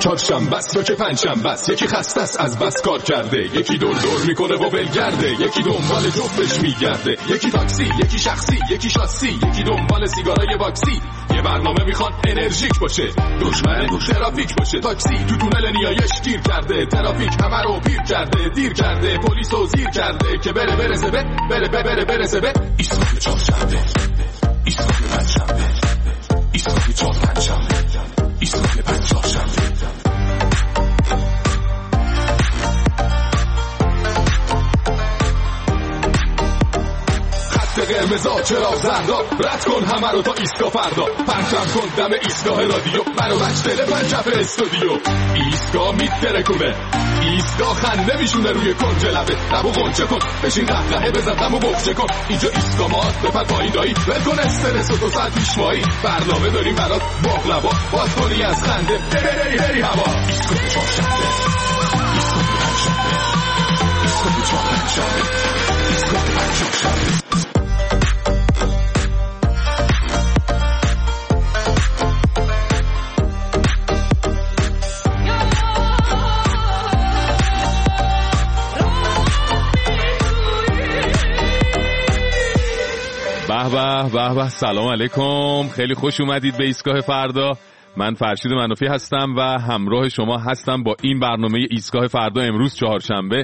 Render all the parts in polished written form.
چهارشنبه است یا که پنجشنبه است، یکی خسته است از بس کار کرده، یکی دور میکنه و ولگرده، یکی دنبال جفتش میگرده، یکی تاکسی، یکی شخصی، یکی شاسی، یکی دنبال سیگارای باکسی. یه برنامه میخواد انرژیک باشه، دشمن ترافیک باشه. تاکسی تو تونل نیایش گیر کرده، ترافیک همه رو پیر کرده، دیر کرده، پلیس رو زیر کرده که برسه به ایستگاه چهارشنبه، ایستگاه پنجشنبه، ایستگاه چهارشنبه، ایستگاه پنجشنبه. قرمزا چرا زردا، رد کن همه رو تا ایستگاه فردا، پرچم کن دم ایستگاه رادیو، منو بچتله پنجف استودیو. ایستگاه میترکونه، ایستگاه خنده میشونه روی کنج لبه، لبو غنچه کن بشین قهقهه بزن دمو بخچه کن. اینجا ایستگاه ماست بپر پایین دایی، ول کن استرس و دو ساعت پیشوایی، برنامه داریم برات باقلوا، باز کنی از خنده هری هوا. ایستگاه چهارشنبه، ایستگاه پنجشنبه، ایستگاه چهارشنبه، ایستگاه پنجشنبه. به سلام علیکم، خیلی خوش اومدید به ایستگاه فردا. من فرشید منافی هستم و همراه شما هستم با این برنامه ایستگاه فردا. امروز چهارشنبه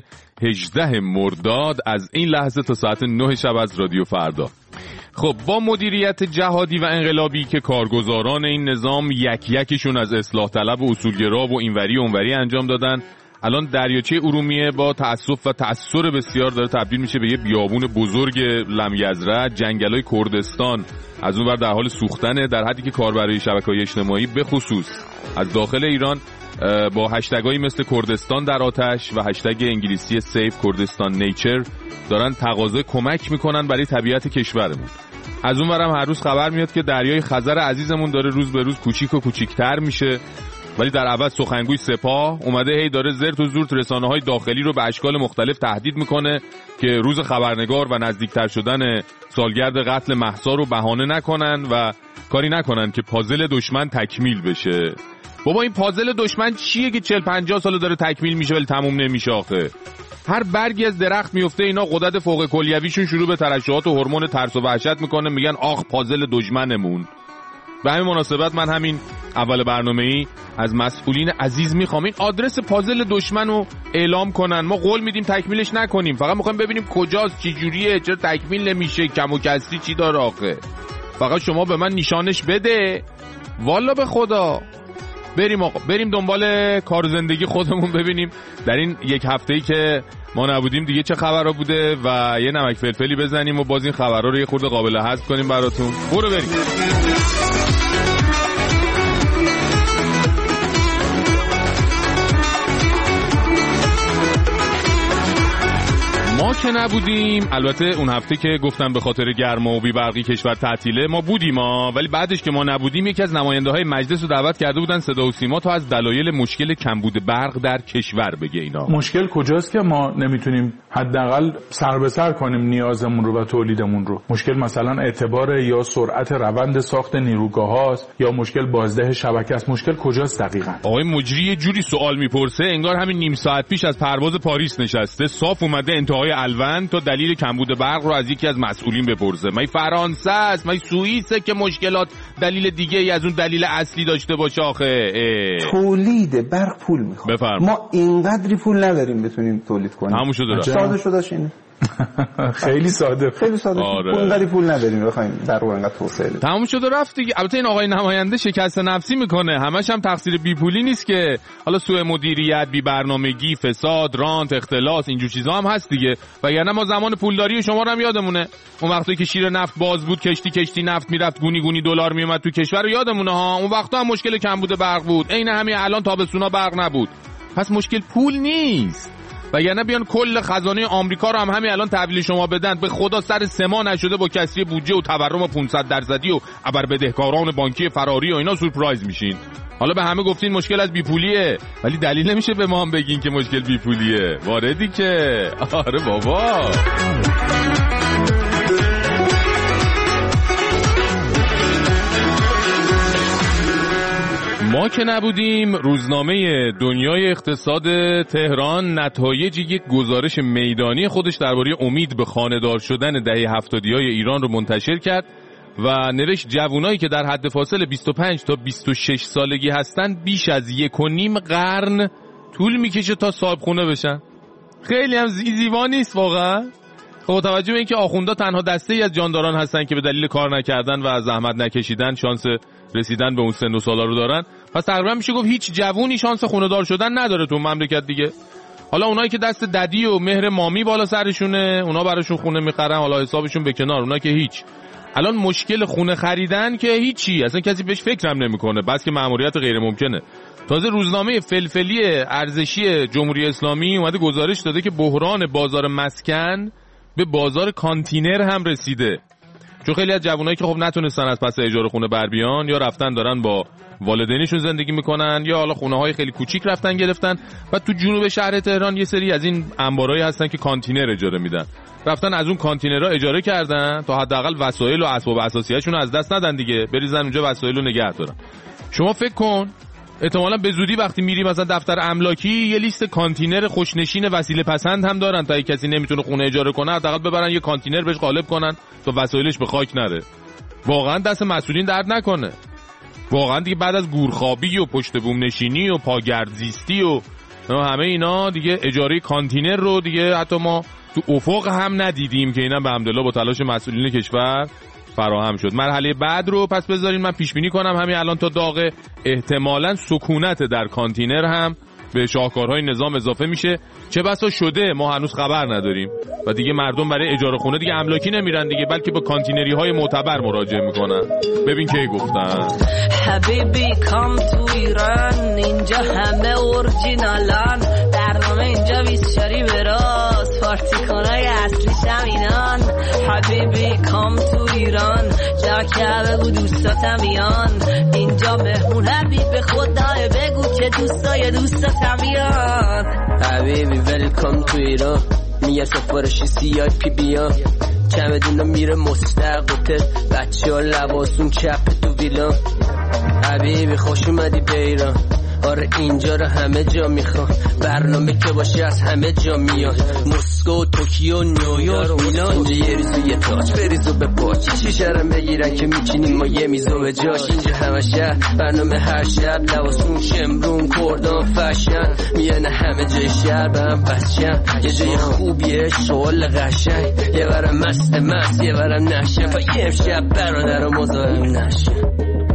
18 مرداد، از این لحظه تا ساعت 9 شب از رادیو فردا. خب با مدیریت جهادی و انقلابی که کارگزاران این نظام یکیشون از اصلاح طلب و اصولگرا و اینوری اونوری انجام دادن، الان دریاچه ارومیه با تأسف و تأثیر بسیار داره تبدیل میشه به یه بیابون بزرگ لمیزره. جنگلای کردستان از اون ور در حال سوختنه، در حدی که کاربرای شبکه‌های اجتماعی به خصوص از داخل ایران با هشتگایی مثل کردستان در آتش و هشتگ انگلیسی سیف کردستان نیچر دارن تقاضای کمک میکنن برای طبیعت کشورمون. از اون ورم هر روز خبر میاد که دریای خزر عزیزمون داره روز به روز کوچیک و کوچیک‌تر میشه، ولی در عوض سخنگوی سپاه اومده هی داره زرت و زورت رسانه‌های داخلی رو به اشکال مختلف تهدید میکنه که روز خبرنگار و نزدیکتر شدن سالگرد قتل مهسا رو بهانه نکنن و کاری نکنن که پازل دشمن تکمیل بشه. بابا این پازل دشمن چیه که 40-50 سال داره تکمیل میشه ولی تموم نمیشه آخه؟ هر برگی از درخت میفته اینا غدد فوق کلیویشون شروع به ترشحات و هورمون ترس و وحشت میکنه، میگن آخ پازل دشمنمون. به همین مناسبت من همین اول برنامه‌ای از مسئولین عزیز میخوام این آدرس پازل دشمن رو اعلام کنن. ما قول میدیم تکمیلش نکنیم، فقط میخوایم ببینیم کجاست، چی جوریه، چرا تکمیل نمیشه، کم و کسری چی داره آخه. فقط شما به من نشانش بده والا به خدا. بریم آقا، بریم دنبال کار زندگی خودمون، ببینیم در این یک هفته‌ای که ما نبودیم دیگه چه خبرها بوده و یه نمک فلفلی بزنیم و باز این خبرها رو یه خورده قابل هضم کنیم براتون. برو بریم. ما که نبودیم، البته اون هفته که گفتم به خاطر گرما و بی‌برقی کشور تعطیله ما بودیم ولی بعدش که ما نبودیم یکی از نماینده‌های مجلس رو دعوت کرده بودن صدا و سیما تا از دلایل مشکل کمبود برق در کشور بگه. اینا مشکل کجاست که ما نمیتونیم حداقل سر به سر کنیم نیازمون رو و تولیدمون رو؟ مشکل مثلا اعتبار یا سرعت روند ساخت نیروگاه‌هاست یا مشکل بازده شبکه است؟ مشکل کجاست دقیقاً؟ آقای مجری یه جوری سوال میپرسه انگار همین نیم ساعت پیش از پرواز پاریس نشسته، صاف اومده انتهای الوند تا دلیل کمبود برق رو از یکی از مسئولین بپرسه. مای فرانسه است، مای سوئیسه که مشکلات دلیل دیگه ای از اون دلیل اصلی داشته باشه آخه. تولید برق پول میخواد. ما اینقدری پول نداریم بتونیم تولید کنیم. همون شده ساده شدهش اینه. خیلی ساده آره. اونقدر پول نداریم بخوایم در انقدر توسعه بدیم. تموم شد و رفت دیگه. البته این آقای نماینده شکست نفسی میکنه، همش هم تقصیر بی پولی نیست که، حالا سوء مدیریت، بی برنامگی، فساد، رانت، اختلاس، اینجور چیزا هم هست دیگه. وگرنه ما زمان پولداری شما رو هم یادمونه، اون وقتی که شیر نفت باز بود، کشتی نفت میرفت، گونی دلار میومد تو کشور رو یادمونه ها. اون وقتا هم مشکل کمبود برق بود، عین همین الان تابستونا برق نبود. پس مشکل پول نیست. وگرنه بیان کل خزانه آمریکا رو هم همین الان تحویل شما بدن، به خدا سر سما نشده با کسری بودجه و تورم 500% و ابر بدهکاران بانکی فراری و اینا سورپرایز میشین. حالا به همه گفتین مشکل از بیپولیه، ولی دلیل نمیشه به ما هم بگین که مشکل بیپولیه. واردی که آره بابا. ما که نبودیم روزنامه دنیای اقتصاد تهران نتایج یک گزارش میدانی خودش درباره امید به خانه‌دار شدن دهه 70های ایران رو منتشر کرد و نوشت جوانایی که در حد فاصل 25 تا 26 سالگی هستن بیش از 1.5 قرن طول میکشه تا صاحب خونه بشن. خیلی هم زیبا نیست واقعا. با توجه به اینکه آخوندا تنها دسته‌ای از جانداران هستن که به دلیل کار نکردن و زحمت نکشیدن شانس رسیدن به اون سن و سالا رو دارن، پس تقریبا میشه گفت هیچ جوونی شانس خونه دار شدن نداره تو مملکت دیگه. حالا اونایی که دست ددی و مهر مامی بالا سرشونه اونا براشون خونه میخرن، حالا حسابشون به کنار، اونا که هیچ. الان مشکل خونه خریدن که هیچی، اصلا کسی بهش فکرم نمیکنه، بس که مأموریت غیر ممکنه. تازه روزنامه فلفلی ارزشی جمهوری اسلامی اومده گزارش داده که بحران بازار مسکن به بازار کانتینر هم رسیده. چون خیلی از جوانایی که خب نتونستن از پس اجاره خونه بر بیان، یا رفتن دارن با والدینشون زندگی میکنن، یا حالا خونه‌های خیلی کوچیک رفتن گرفتن و تو جنوب شهر تهران یه سری از این انبارایی هستن که کانتینر اجاره میدن. رفتن از اون کانتینرها اجاره کردن تا حداقل وسایل و اسباب اساسیه‌شون از دست ندن دیگه، بریزن اونجا وسایل رو نگه دارن. شما فکر کن احتمالاً به زودی وقتی میری مثلا دفتر املاکی یه لیست کانتینر خوشنشین وسیله پسند هم دارن تا اگه کسی نمیتونه خونه اجاره کنه حداقل ببرن یه کانتینر بهش قالب کنن تا وسایلش به خاک نره. واقعا دست مسئولین درد نکنه. واقعا دیگه بعد از گورخوابی و پشت بوم نشینی و پاگردزیستی و همه اینا دیگه اجاره کانتینر رو دیگه حتی ما تو افق هم ندیدیم که اینا به حمدالله با تلاش مسئولین کشور فراهم شد. مرحله بعد رو پس بذارین من پیش بینی کنم، همین الان تا داغ احتمالاً سکونت در کانتینر هم به شاهکارهای نظام اضافه میشه. چه بسا شده ما هنوز خبر نداریم و دیگه مردم برای اجاره خونه دیگه املاکی نمیرن دیگه، بلکه با کانتینری های معتبر مراجعه میکنن. ببین کی گفتن حبیبی کام تو ایران، اینجا همه اورجینالان، برنامه اینجا 24 براز، پارتیکانای اصلیش هم اینان. حبیبی کام تو ایران، جا که بگو دوستاتم بیان، اینجا مهمون حبیب خدای بگو که دوستای دوستاتم بیان. حبیبی ویلکام تو ایران، میگه سفارشی CIP بیان، چمدونا میره مستقبل، بچه ها لباسون چپ تو ویلان. حبیبی خوش اومدی به ایران، آره اینجا رو همه جا میخوان، برنامه که باشه از همه جا میان، مسکو، توکیو، نیویورک، میلان. اینجا یه ریزو یه تاج بریزو به پاچ، شیشرم بگیرن که میچینیم ما یه میزو به جاش. اینجا همه شهر برنامه هر شب، لباسون شمرون کردان فشن، میانه همه جای شهر به هم بسشن. یه جای خوبیه شغل قشنگ، یه برم مست یه برم نشن، و یه امشب برادر و مزاحم نشن.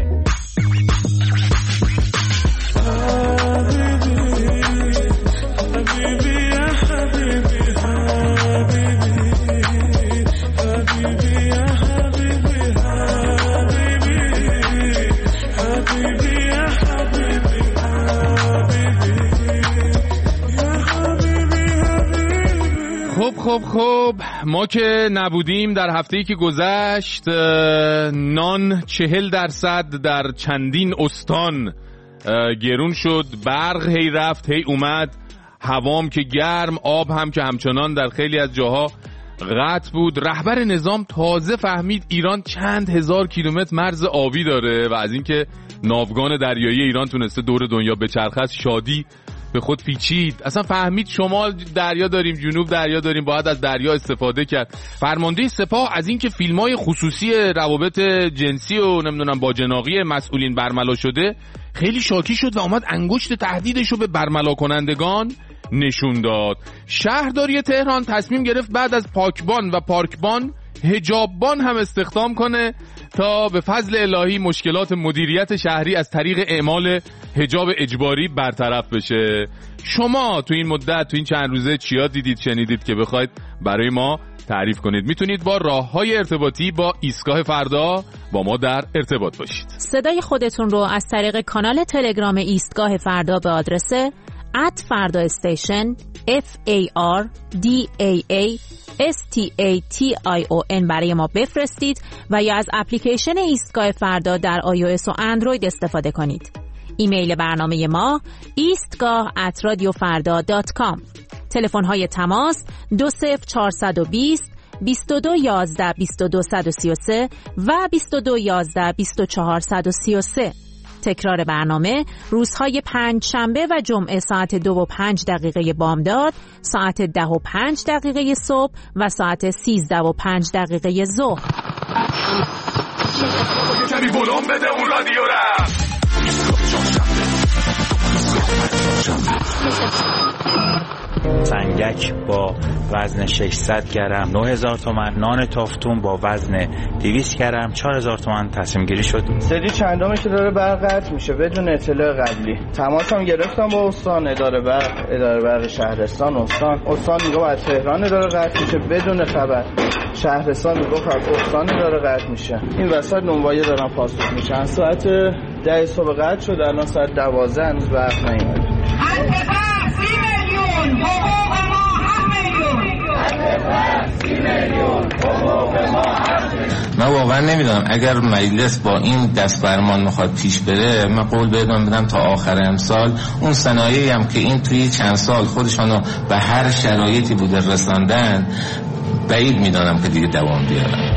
خب ما که نبودیم در هفته‌ای که گذشت نان 40% در چندین استان گرون شد، برق هی رفت هی اومد، هوام که گرم، آب هم که همچنان در خیلی از جاها قطع بود. رهبر نظام تازه فهمید ایران چند هزار کیلومتر مرز آبی داره و از اینکه ناوگان دریایی ایران تونسته دور دنیا بچرخه شادی به خود پیچید. اصلا فهمید شمال دریا داریم، جنوب دریا داریم، باید از دریا استفاده کرد. فرمانده سپاه از اینکه فیلم‌های خصوصی روابط جنسی و نمیدونم باجناقی مسئولین برملا شده خیلی شاکی شد و اومد انگشت تهدیدش رو به برملا کنندگان نشون داد. شهرداری تهران تصمیم گرفت بعد از پاکبان و پارکبان حجاببان هم استخدام کنه تا به فضل الهی مشکلات مدیریت شهری از طریق اعمال حجاب اجباری برطرف بشه. شما تو این مدت تو این چند روزه چیا دیدید شنیدید که بخواید برای ما تعریف کنید؟ میتونید با راه‌های ارتباطی با ایستگاه فردا با ما در ارتباط باشید. صدای خودتون رو از طریق کانال تلگرام ایستگاه فردا به آدرس @fardastation FARDAASTATION برای ما بفرستید و یا از اپلیکیشن ایستگاه فردا در iOS و اندروید استفاده کنید. ایمیل برنامه ما eastgah@radiofarda.com. تلفن های تماس 20420 2211 2233 و 2211 2433. تکرار برنامه روزهای پنجشنبه و جمعه ساعت 2:05 بامداد، ساعت 10:05 صبح و ساعت 13:05 ظهر. کمی ولوم بده اون رادیو را. سنگک با وزن 600 گرم 9000 تومان، نان تافتون با وزن 200 گرم 4000 تومان تصمیم گیری شد. سری چندمش داره برق قطع میشه بدون اطلاع قبلی. تماسم گرفتم با استان، اداره برق شهرستان، استان میگه از تهران اداره قطع میشه بدون خبر، شهرستان میگه از استان اداره قطع میشه. این وسط نونوایی دارن پاسخ میشن. ساعت 10 صبح قطع شد، الان ساعت 12 هنوز برق نیومده. من واقعا نمیدونم اگر مجلس با این دست فرمان میخواد پیش بره، من قول بدم تا آخر امسال اون صنایعی هم که این توی چند سال خودشانو به هر شرایطی بوده رساندن، بعید میدانم که دیگه دوام بیارن.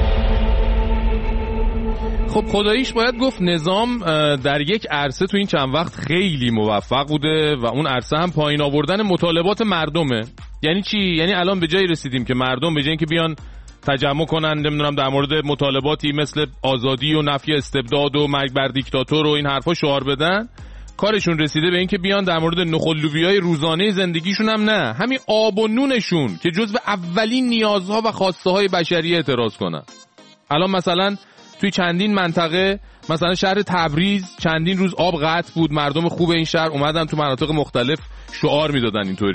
خب خداییش باید گفت نظام در یک عرصه تو این چند وقت خیلی موفق بوده و اون عرصه هم پایین آوردن مطالبات مردمه. یعنی چی؟ یعنی الان به جایی رسیدیم که مردم به جای اینکه بیان تجمع کنن نمیدونم در مورد مطالباتی مثل آزادی و نفی استبداد و مرگ بر دیکتاتور و این حرفا شعار بدن، کارشون رسیده به اینکه بیان در مورد نخلویای روزانه زندگیشون هم نه، همین آب و نونشون که جزو اولین نیازها و خواسته های بشریه اعتراض کنن. الان مثلا توی چندین منطقه، مثلا شهر تبریز چندین روز آب قطع بود، مردم خوب این شهر اومدن تو مناطق مختلف شعار میدادن اینطوری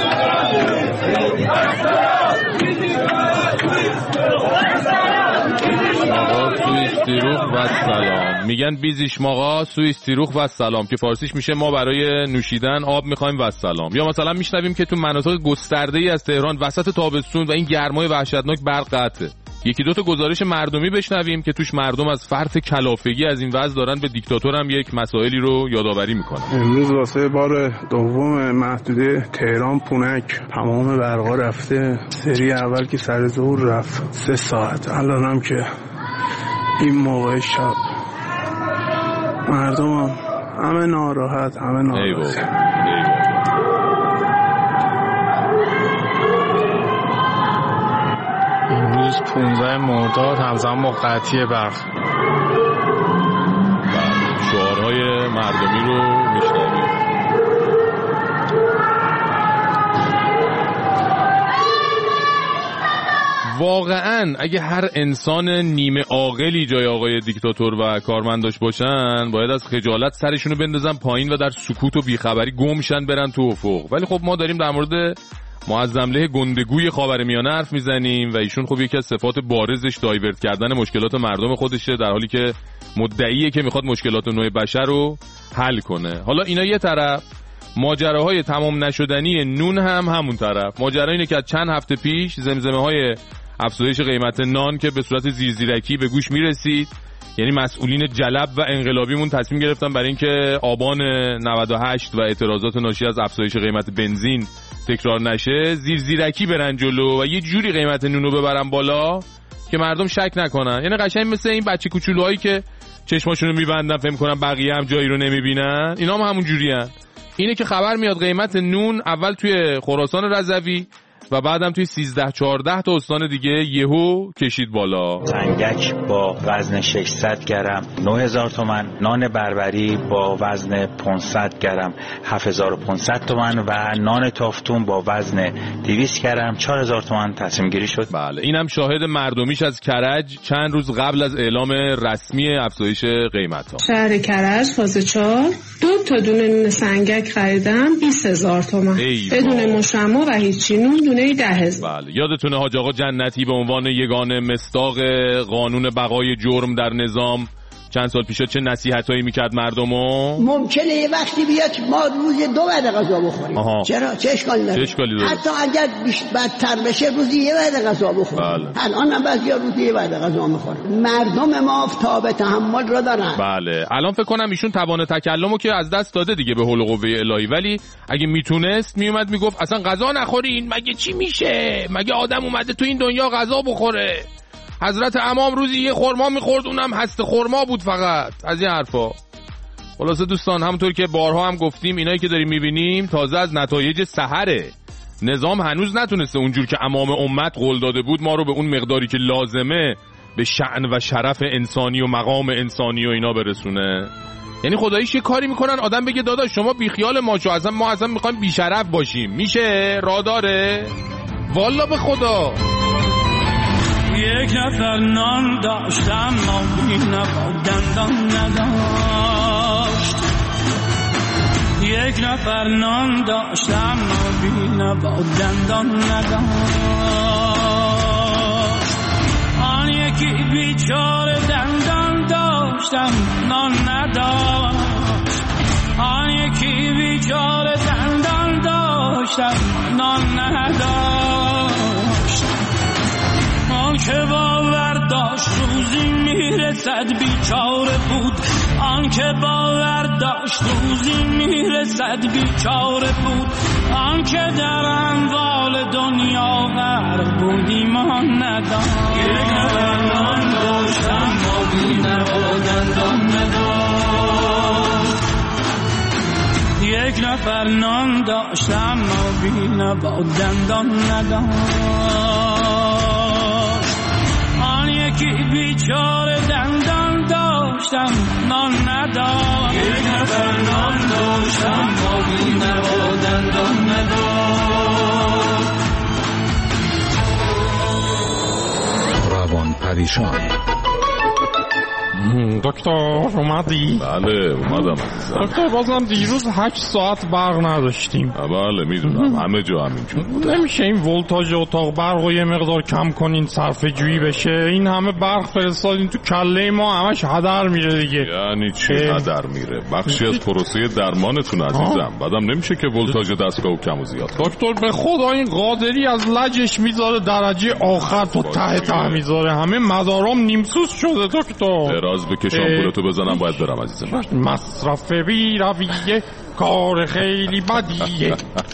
سویستیروخ و سلام، میگن بیزیش ماغا سویستیروخ و سلام که فارسیش میشه ما برای نوشیدن آب میخوایم و سلام. یا مثلا میشنویم که تو مناطق گسترده‌ای از تهران وسط تابستون و این گرمای وحشتناک برق قطعه. یکی دو تا گزارش مردمی بشنویم که توش مردم از فرط کلافگی از این وضع دارن به دیکتاتور هم یک مسائلی رو یادآوری میکنن. امروز واسه بار دوم محدوده تهران پونک تمام برقا رفته. سری اول که سر ظهر رفت 3 ساعت، الانم که این موقع شب مردم هم همه ناراحت. امروز 15 مرداد همزمان با قطعی برق. شعارهای مردمی رو میشنویم. واقعا اگه هر انسان نیمه عاقلی جای آقای دیکتاتور و کارمنداش باشن، باید از خجالت سرشونو بندازن پایین و در سکوت و بیخبری گمشن برن تو افق. ولی خب ما داریم در مورد معظمله گندگوی خاورمیانه حرف میزنیم و ایشون خب یکی از صفات بارزش دایورت کردن مشکلات مردم خودشه، در حالی که مدعیه که میخواد مشکلات نوع بشر رو حل کنه. حالا اینا یه طرف، ماجراهای تمام نشدنی نون هم همون طرف. ماجرا اینه که از چند هفته پیش زمزمه های افزایش قیمت نان که به صورت زیرزیرکی به گوش میرسید، یعنی مسئولین جلب و انقلابیمون تصمیم گرفتن برای اینکه آبان 98 و اعتراضات ناشی از افزایش قیمت بنزین تکرار نشه، زیرزیرکی برن جلو و یه جوری قیمت نونو ببرن بالا که مردم شک نکنن. یعنی قشنگ مثل این بچه کوچولوهایی که چشماشونو میبندن فهم کنن بقیه هم جایی رو نمیبینن، اینا هم همون جورین. اینه که خبر میاد قیمت نون اول توی خراسان رضوی و بعدم توی 13-14 تا استان دیگه یهو کشید بالا. سنگک با وزن 600 گرم 9000 تومان، نان بربری با وزن 500 گرم 7500 تومان و نان تافتون با وزن 200 گرم 4000 تومان تصمیم گیری شد. بله، اینم شاهد مردمیش از کرج چند روز قبل از اعلام رسمی افزایش قیمت‌ها. شهر کرج فاز 4 2 تا دونه نون سنگک خریدم 20000 تومان بدون مشمع و هیچی، نون دونه 10,000. بله، یادتونه حاج آقا جنتی به عنوان یگانه مصداق قانون بقای جرم در نظام چند سال پیش چه نصیحتایی میکرد مردمو؟ ممکنه یه وقتی بیاد ما روز 2 وعده غذا بخوریم. چرا؟ چه اشکالی داره؟ حتی اگر بدتر بشه روزی 1 وعده غذا بخوریم. الان هم بعضیا روزی 1 وعده غذا میخورن. مردم ما تاب تحمل رو دارن. بله، الان فکر کنم ایشون توان تکلمو که از دست داده دیگه به حول و قوه الهی، ولی اگه میتونست میومد میگفت اصلا غذا نخورین، مگه چی میشه؟ مگه آدم اومده تو این دنیا غذا بخوره؟ حضرت امام روزی 1 خرما میخورد، اونم هست خرما بود فقط. از این حرفا. خلاصه دوستان همونطور که بارها هم گفتیم اینایی که داریم میبینیم تازه از نتایج سحره. نظام هنوز نتونسته اونجور که امام امت قول داده بود ما رو به اون مقداری که لازمه به شأن و شرف انسانی و مقام انسانی و اینا برسونه. یعنی خداییش یه کاری میکنن آدم بگه داداش شما بیخیال ما شو، اصلا ما اصلا میخوایم بیشرف باشیم. میشه؟ راه داره؟ والا به خدا. یک نفر نان داشتم ما بی نبا دندان نداشت. یک نفر نان داشتم ما بی نبا دندان نداشت. آن یکی بیچاره دندان داشتم نان نداشت. آن یکی بیچاره دندان داشتم نان نداشت. آن که باور داشت روزی میرسد بیچاره بود. آن که باور داشت روزی میرسد بیچاره بود. آن که در اموال دنیا غرق بود ایمان نداشت. یک نفر نان داشتم ما بی نوا دندان نداشت. یک نفر نان داشتم ما بی نوا دندان نداشت. آن یکی بیچاره دندان داشتم نان نداشت. یک نفر نان داشتم ما بی نوا دندان نداشت. روان پریشان. دکتر اومدی؟ بله اومدم. دکتر بازم دیروز 8 ساعت برق نداشتیم. بله میدونم همه جا همینجور بود. نمیشه این ولتاژ اتاق برق رو یه مقدار کم کنین صرفه جویی بشه؟ این همه برق فرستادین تو کله ما همش هدر میره دیگه. یعنی چی هدر میره؟ بخشی از پروسه درمانتون عزیزم. بعدم نمیشه که ولتاژ دستگاهو کم و زیاد کنه. دکتر به خدا این قادری از لجش میذاره درجه آخر تا ته میذاره. همه مدارام نیمسوز شده دکتر. دراز بکشم پولتو بزنم باید برم عزیزم. مصرف بی رویه کار خیلی بدیه.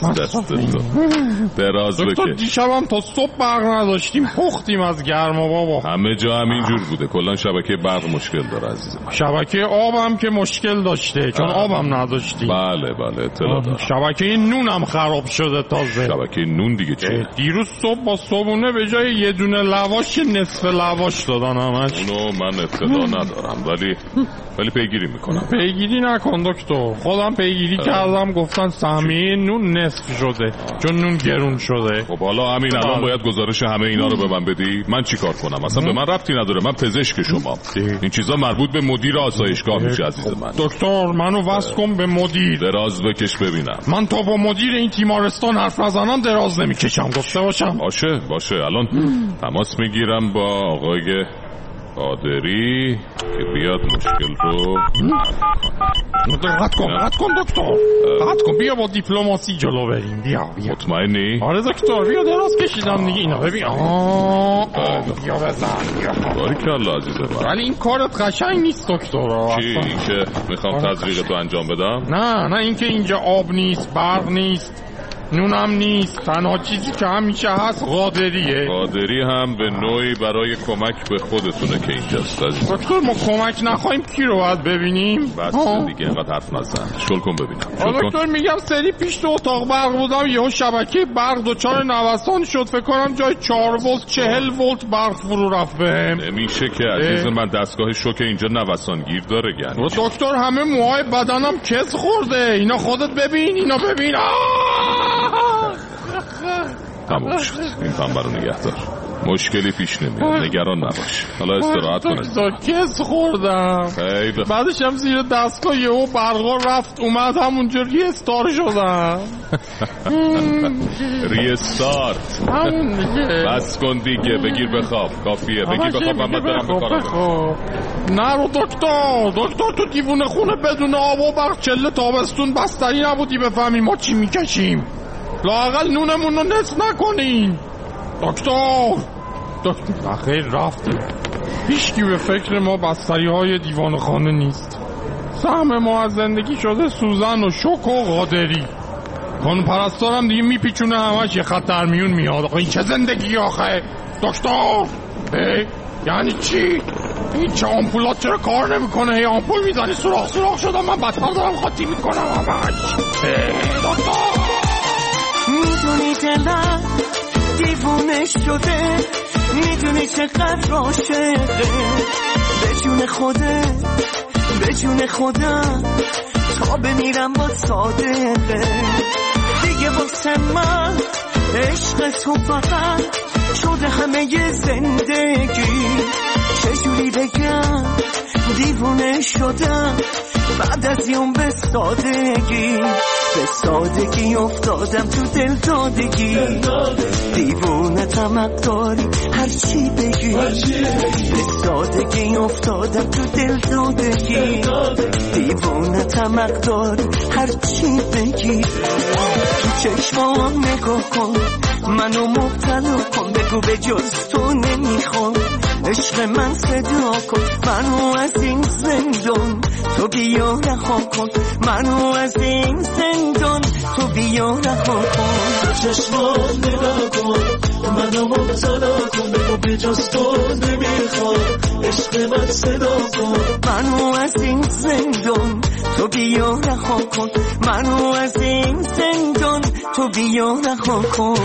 دراز بکش. دکتر دیشبم تا صبح برق نداشتیم پختیم از گرما بابا. همه جا همینجور بوده. کلا شبکه برق مشکل داره عزیزم. شبکه آبم که مشکل داشته چون آبم نداشتیم. بله اطلاع دارم. شبکه نونم خراب شده تازه. شبکه نون دیگه چیه؟ دیروز صبح با صبحونه به جای یه دونه لواش نصف لواش دادن همش. اونو من اطلاع ندارم ولی پیگیری میکنم. پیگیری نکن دکتر. خودم پیگیری کردم گفتن سهمیه نون نصف شده چون نون گرون شده. خب حالا همین الان باید گزارش همه اینا رو به من بدی؟ من چی کار کنم؟ اصلا به من ربطی نداره. من پزشک شما. این چیزا مربوط به مدیر آسایشگاه میشه عزیز من. دکتر منو وصل کن به مدیر. دراز بکش ببینم. من تا با مدیر این تیمارستان حرف نزنم دراز نمیکشم. گفته باشم. باشه الان تماس میگیرم با آقای قادری که بیاد مشکل رو قطع کن دکتر. قطع کن. بیا با دیپلماسی جلو بریم. بیا مطمئنی؟ آره دکتر بیا دراز کشیدم دیگه. اینا ببین بیا بزن. باریکالله عزیزم. ولی این کارت قشنگ نیست دکتر. چی؟ این که میخوام تزریق تو انجام بدم؟ نه این که اینجا آب نیست برق نیست نونم نیست. تنها چیزی که همیشه هست قادری هم به نوعی برای کمک به خودتونه که اینجاست عزیزم. دکتر ما کمک نخواهیم کی رو باید ببینیم؟ بس دیگه اینقدر حرف نزن. شل کن ببینم. دکتر میگم سری پیش تو اتاق برق بودم یهو شبکه برق دچار نوسان شد. فکر کنم جای 4 ولت 40 ولت برق فرو رفت بهم. نمیشه که عزیز من دستگاه شوک اینجا نوسان گیر داره. یعنی دکتر همه موهای بدنم کس خورده. اینا خودت ببین. اینا ببین. تموم شد. این پنبه رو نگه دار. مشکلی پیش نمیاد. نگران نباش. حالا استراحت کن. کس خوردم. بعدش هم زیر دستگاه یهو برقا رفت اومد همونجا ریستار شدم. ریستارت. بس کن دیگه. بگیر بخواب. کافیه. بگیر بخواب. من برم به کارم. نرو دکتر تو دیوونه خونه بدون آب و برق چله تابستون بستری نبودی بفهمی ما چی میکشیم. لااقل نونمون رو نصف نکنین. دکتر بخیر رفتیم. هیچکی به فکر ما بستری های دیوان خانه نیست. سهم ما از زندگی شده سوزن و شوک و قادری. خانم پرستارم دیگه میپیچونه همش یه خط در میون میاد. آقا این چه زندگی آخه دکتر؟ یعنی چی؟ این چه آمپولات چرا کار نمیکنه؟ هی آمپول میزنی سوراخ شدم، من بدتر دارم خاطی میکنم همش. دکتر میدونی دلم دیوونه شده، میدونی چقدر عاشقه، به جون خودم تا بمیرم با صادقه. دیگه واسه من عشق تو فقط شده همه زندگی. چجوری بگم دیوونه شدم بعد از یوم به سادگی افتادم تو دل دادگی. دیوونه تمق داری هر چی بگی، به سادگی افتادم تو دل دادگی. دیوونه تمق داری هر چی بگی. تو چشمام نگاه کن، منو مبتلا کن، بگو به جز تو نمیخوام. عشق من صدا کن، منو از این زندان تو بیا رها کن. منو از این زندان تو بیا رها کن. چشمان نگاه کن، منو مبتلا کن، بگو به جز تو نمیخوام. عشق من صدا کن، منو از این زندان تو بیا رها کن. منو از این زندان تو بیا رها کن.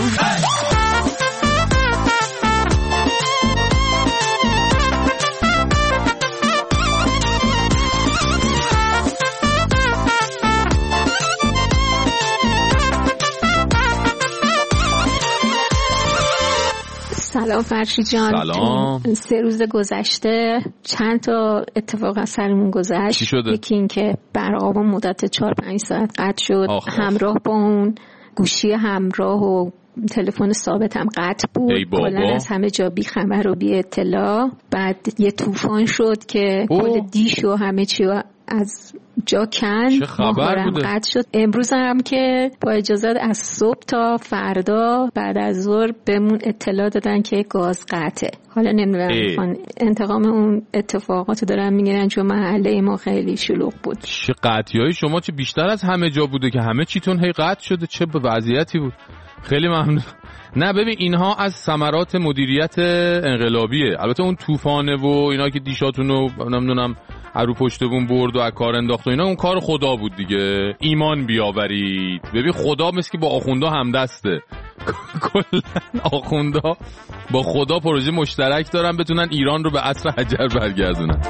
سلام فرشی جان. سلام. 3 روز گذشته چند تا اتفاق از سرمون گذشت. یکی این که برق مدت 4-5 ساعت قطع شد. همراه با اون گوشی همراه و تلفن ثابت هم قطع بود. کلا از همه جا بی خبر و بی اطلاع. بعد یه طوفان شد که کل دیش و همه چی از جا کن. چه خبر بوده؟ قطع شد. امروز هم که با اجازه از صبح تا فردا بعد از ظهر بهمون اطلاع دادن که گاز قطعه. حالا نمیدونم انتقام اون اتفاقاتو دارن میگیرن چون محله ما خیلی شلوغ بود. چه قطعیای شما چه بیشتر از همه جا بوده که همه چیتون هی قطع شده. چه وضعیتی بود. خیلی ممنون. نه ببین اینها از ثمرات مدیریت انقلابیه. البته اون طوفانه و اینا که دیشاتونو نمیدونم رو پشتبون برد و کار انداخت و اینا اون کار خدا بود دیگه. ایمان بیاورید. ببین خدا مثل که با آخوندا همدسته. کلا آخوندا با خدا پروژه مشترک دارن بتونن ایران رو به عصر حجر برگردونن.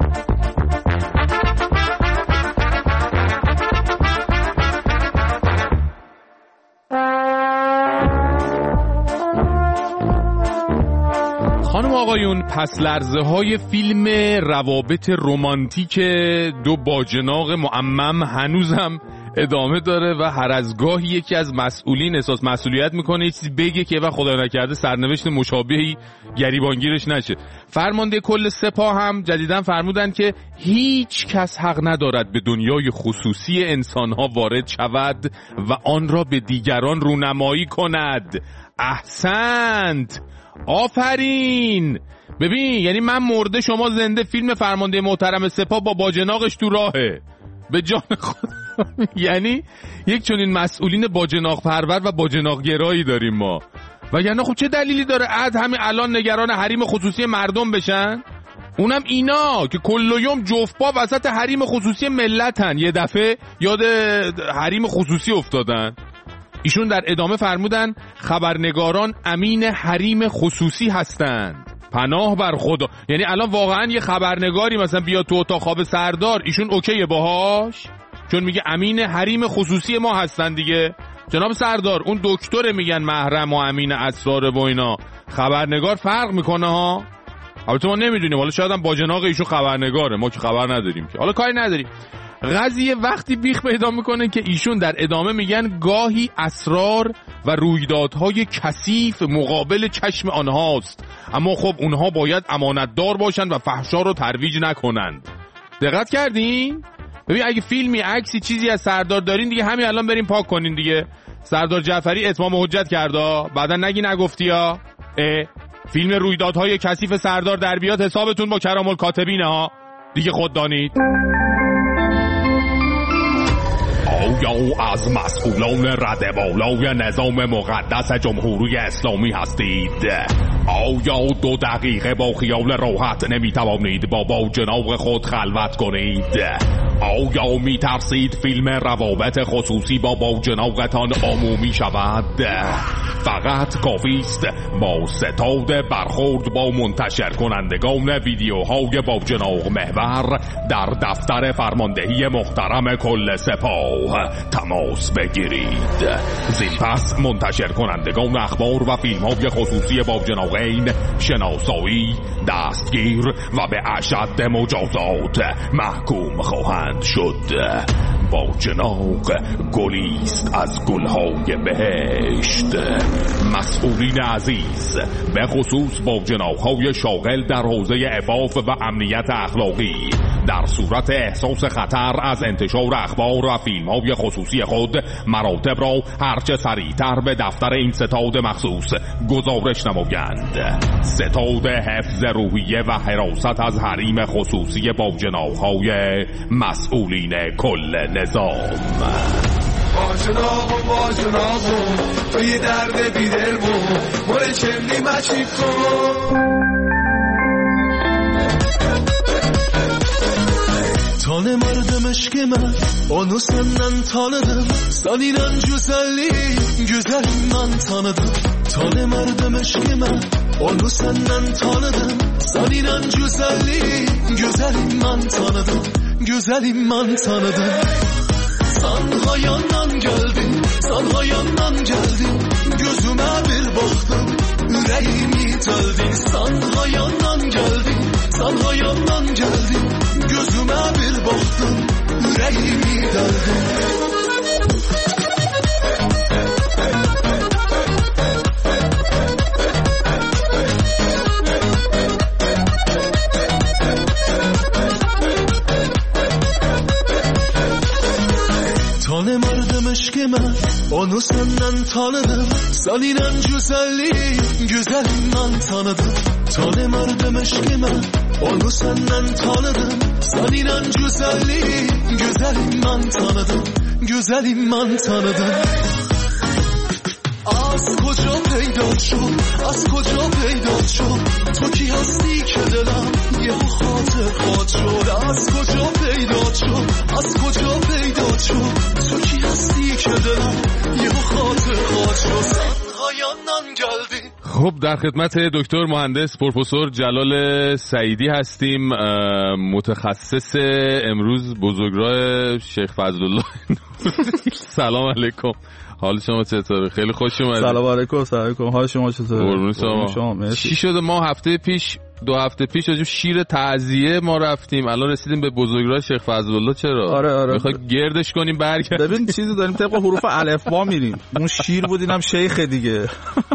خانم آقایون، پس لرزه های فیلم روابط رمانتیک دو باجناق معمم هنوزم ادامه داره و هر از گاهی یکی از مسئولین احساس مسئولیت میکنه یه چیزی بگه که خدا نکرده سرنوشت مشابهی گریبانگیرش نشه. فرمانده کل سپاه هم جدیداً فرمودن که هیچ کس حق ندارد به دنیای خصوصی انسانها وارد شود و آن را به دیگران رونمایی کند. احسنت، آفرین. ببین یعنی من مرده شما زنده، فیلم فرمانده محترم سپاه با باجناقش تو راهه. به جان خود یعنی یک چنین مسئولین باجناق پرور و باجناق گرایی داریم ما. وگرنه خب چه دلیلی داره همین الان نگران حریم خصوصی مردم بشن؟ اونم اینا که کل یوم جفت پا وسط حریم خصوصی ملتن، یه دفعه یاد حریم خصوصی افتادن. ایشون در ادامه فرمودن خبرنگاران امین حریم خصوصی هستند. پناه بر خدا. یعنی الان واقعا یه خبرنگاری مثلا بیاد تو اتاق خواب سردار ایشون اوکیه باهاش؟ چون میگه امین حریم خصوصی ما هستن دیگه. جناب سردار اون دکتر میگن محرم و امین اسرار و اینا، خبرنگار فرق میکنه ها. البته ما نمیدونیم، حالا شاید هم باجناق ایشون خبرنگاره، ما که خبر نداریم که. حالا کاری نداریم. قضیه وقتی بیخ پیدا میکنه که ایشون در ادامه میگن گاهی اسرار و رویدادهای کثیف مقابل چشم آنهاست، اما خب اونها باید امانتدار باشند و فحشا رو ترویج نکنند. دقت کردین؟ ببین اگه فیلمی عکسی چیزی از سردار دارین دیگه همین الان بریم پاک کنین دیگه. سردار جعفری اتمام حجت کرده، بعدا نگی نگفتی ها. فیلم رویدادهای کثیف سردار در بیاد حسابتون با کرام الکاتبینه ها دیگه، خود دانید. آیا از مسئولان رده بالای نظام مقدس جمهوری اسلامی هستید؟ آیا 2 دقیقه با خیال راحت نمیتوانید با جناق خود خلوت کنید؟ آیا میترسید فیلم روابط خصوصی با جناقتان عمومی شود؟ فقط کافی است با ستاد برخورد با منتشر کنندگان ویدیوهای با جناق محور در دفتر فرماندهی محترم کل سپاه تماس بگیرید. زین پس منتشر کنندگان اخبار و فیلم‌های خصوصی با جناقین شناسایی، دستگیر و به اشد مجازات محکوم خواهند شد. با جناق گلیست از گلهای بهشت. مسئولین عزیز، به خصوص با جناقهای شاغل در حوزه عفاف و امنیت اخلاقی، در صورت احساس خطر از انتشار اخبار و فیلم‌های خصوصی خود مراتب را هرچه سریعتر به دفتر این ستاد مخصوص گزارش نمایند. ستاد حفظ روحیه و حراست از حریم خصوصی با جناقهای مسئولین کل نظام. با جناقم تو یه درد بیدل بود موره چلی مچی کن Tane mardem eşkime onu senden tanıdım Sen inan güzelim tanıdım Tane mardem eşkime onu senden tanıdım Sen inan güzelim tanıdım Güzelim tanıdım Sen hayandan geldin Gözüme bir baktım yüreğimi deldin Sen hayandan geldin Gözüme bir baktım yüreğimi deldin Tanımadım eşkime onu senden tanıdım Sen inan güzelim tanıdım Tanımadım eşkime onu senden tanıdım Sen inan güzelim tanıdım Güzelim tanıdım Az kocam پیدا شد تو کی هستی که دلم یه خاطر خاط شد از کجا پیدا شد تو کی هستی که دلم یه خاطر خاط شد هایانان گلدی. خب در خدمت دکتر مهندس پروفسور جلال سعیدی هستیم، متخصص امروز بزرگراه شیخ فضلالله. سلام علیکم، حال شما چطوره؟ خیلی خوش اومدید. سلام علیکم. حال شما چطوره؟ قربون شما. چی شده؟ ما دو هفته پیش راجع شیر تعزیه ما رفتیم، الان رسیدیم به بزرگراه شیخ فضلالله. چرا؟ آره. میخوای گردش کنیم برگردیم؟ ببین چیزی داریم طبق حروف الفبا میریم. اون شیر بود اینم شیخ دیگه.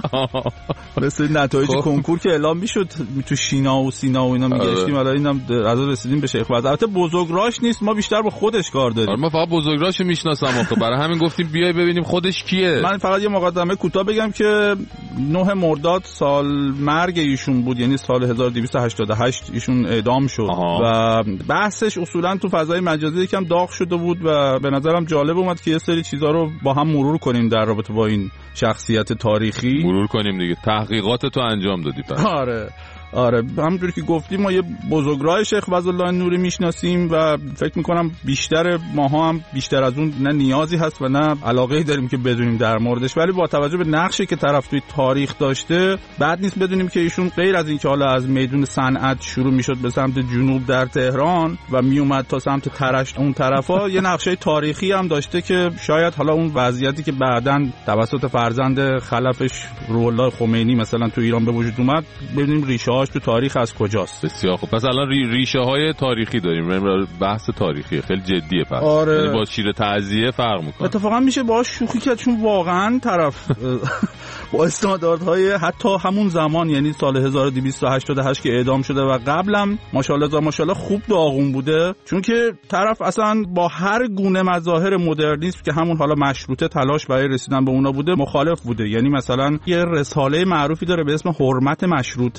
مثل نتایج کنکور که اعلام میشد تو شینا و سینا و اینا میگشتیم، الان اینم از رسیدیم به شیخ فضلالله. البته بزرگراهش نیست، ما بیشتر به خودش کار داریم. آره، ما فقط بزرگراهشو میشناسم آخه، برای همین گفتیم بیای ببینیم خودش کیه. من فقط یه مقدمه کوتاه بگم که 9 مرداد سال مرگ ایشون بود، یعنی سال 1288 ایشون اعدام شد. و بحثش اصولا تو فضای مجازی یکم داغ شده بود و به نظرم جالب اومد که یه سری چیزا رو با هم مرور کنیم در رابطه با این شخصیت تاریخی. مرور کنیم دیگه، تحقیقات تو انجام دادی پس. آره همونجوری که گفتیم ما یه بزرگراه شیخ فضلالله نوری میشناسیم و فکر میکنم بیشتر ماها هم بیشتر از اون نه نیازی هست و نه علاقه‌ای داریم که بدونیم در موردش، ولی با توجه به نقشی که طرف توی تاریخ داشته بعد نیست بدونیم که ایشون غیر از این که حالا از میدون صنعت شروع میشد به سمت جنوب در تهران و میومد تا سمت ترشت اون طرفا یه نقشه تاریخی هم داشته که شاید حالا اون وضعیتی که بعداً توسط فرزند خلفش روح الله خمینی مثلا تو ایران به وجود اومد ببینیم ریشه تو تاریخ از کجاست. بسیار خوب، پس الان ریشه های تاریخی داریم، بحث تاریخی خیلی جدیه. پس آره. با شیر تعزیه فرق میکنه. اتفاقا میشه باهاش شوخی کرد چون واقعا طرف با استانداردهای حتی همون زمان، یعنی سال 1288 که اعدام شده و قبلم ماشاءالله خوب داغون بوده، چون که طرف اصلا با هر گونه مظاهر مدرنیسم که همون حالا مشروطه تلاش برای رسیدن به اونا بوده مخالف بوده. یعنی مثلا یه رساله معروفی داره به اسم حرمت مشروطه که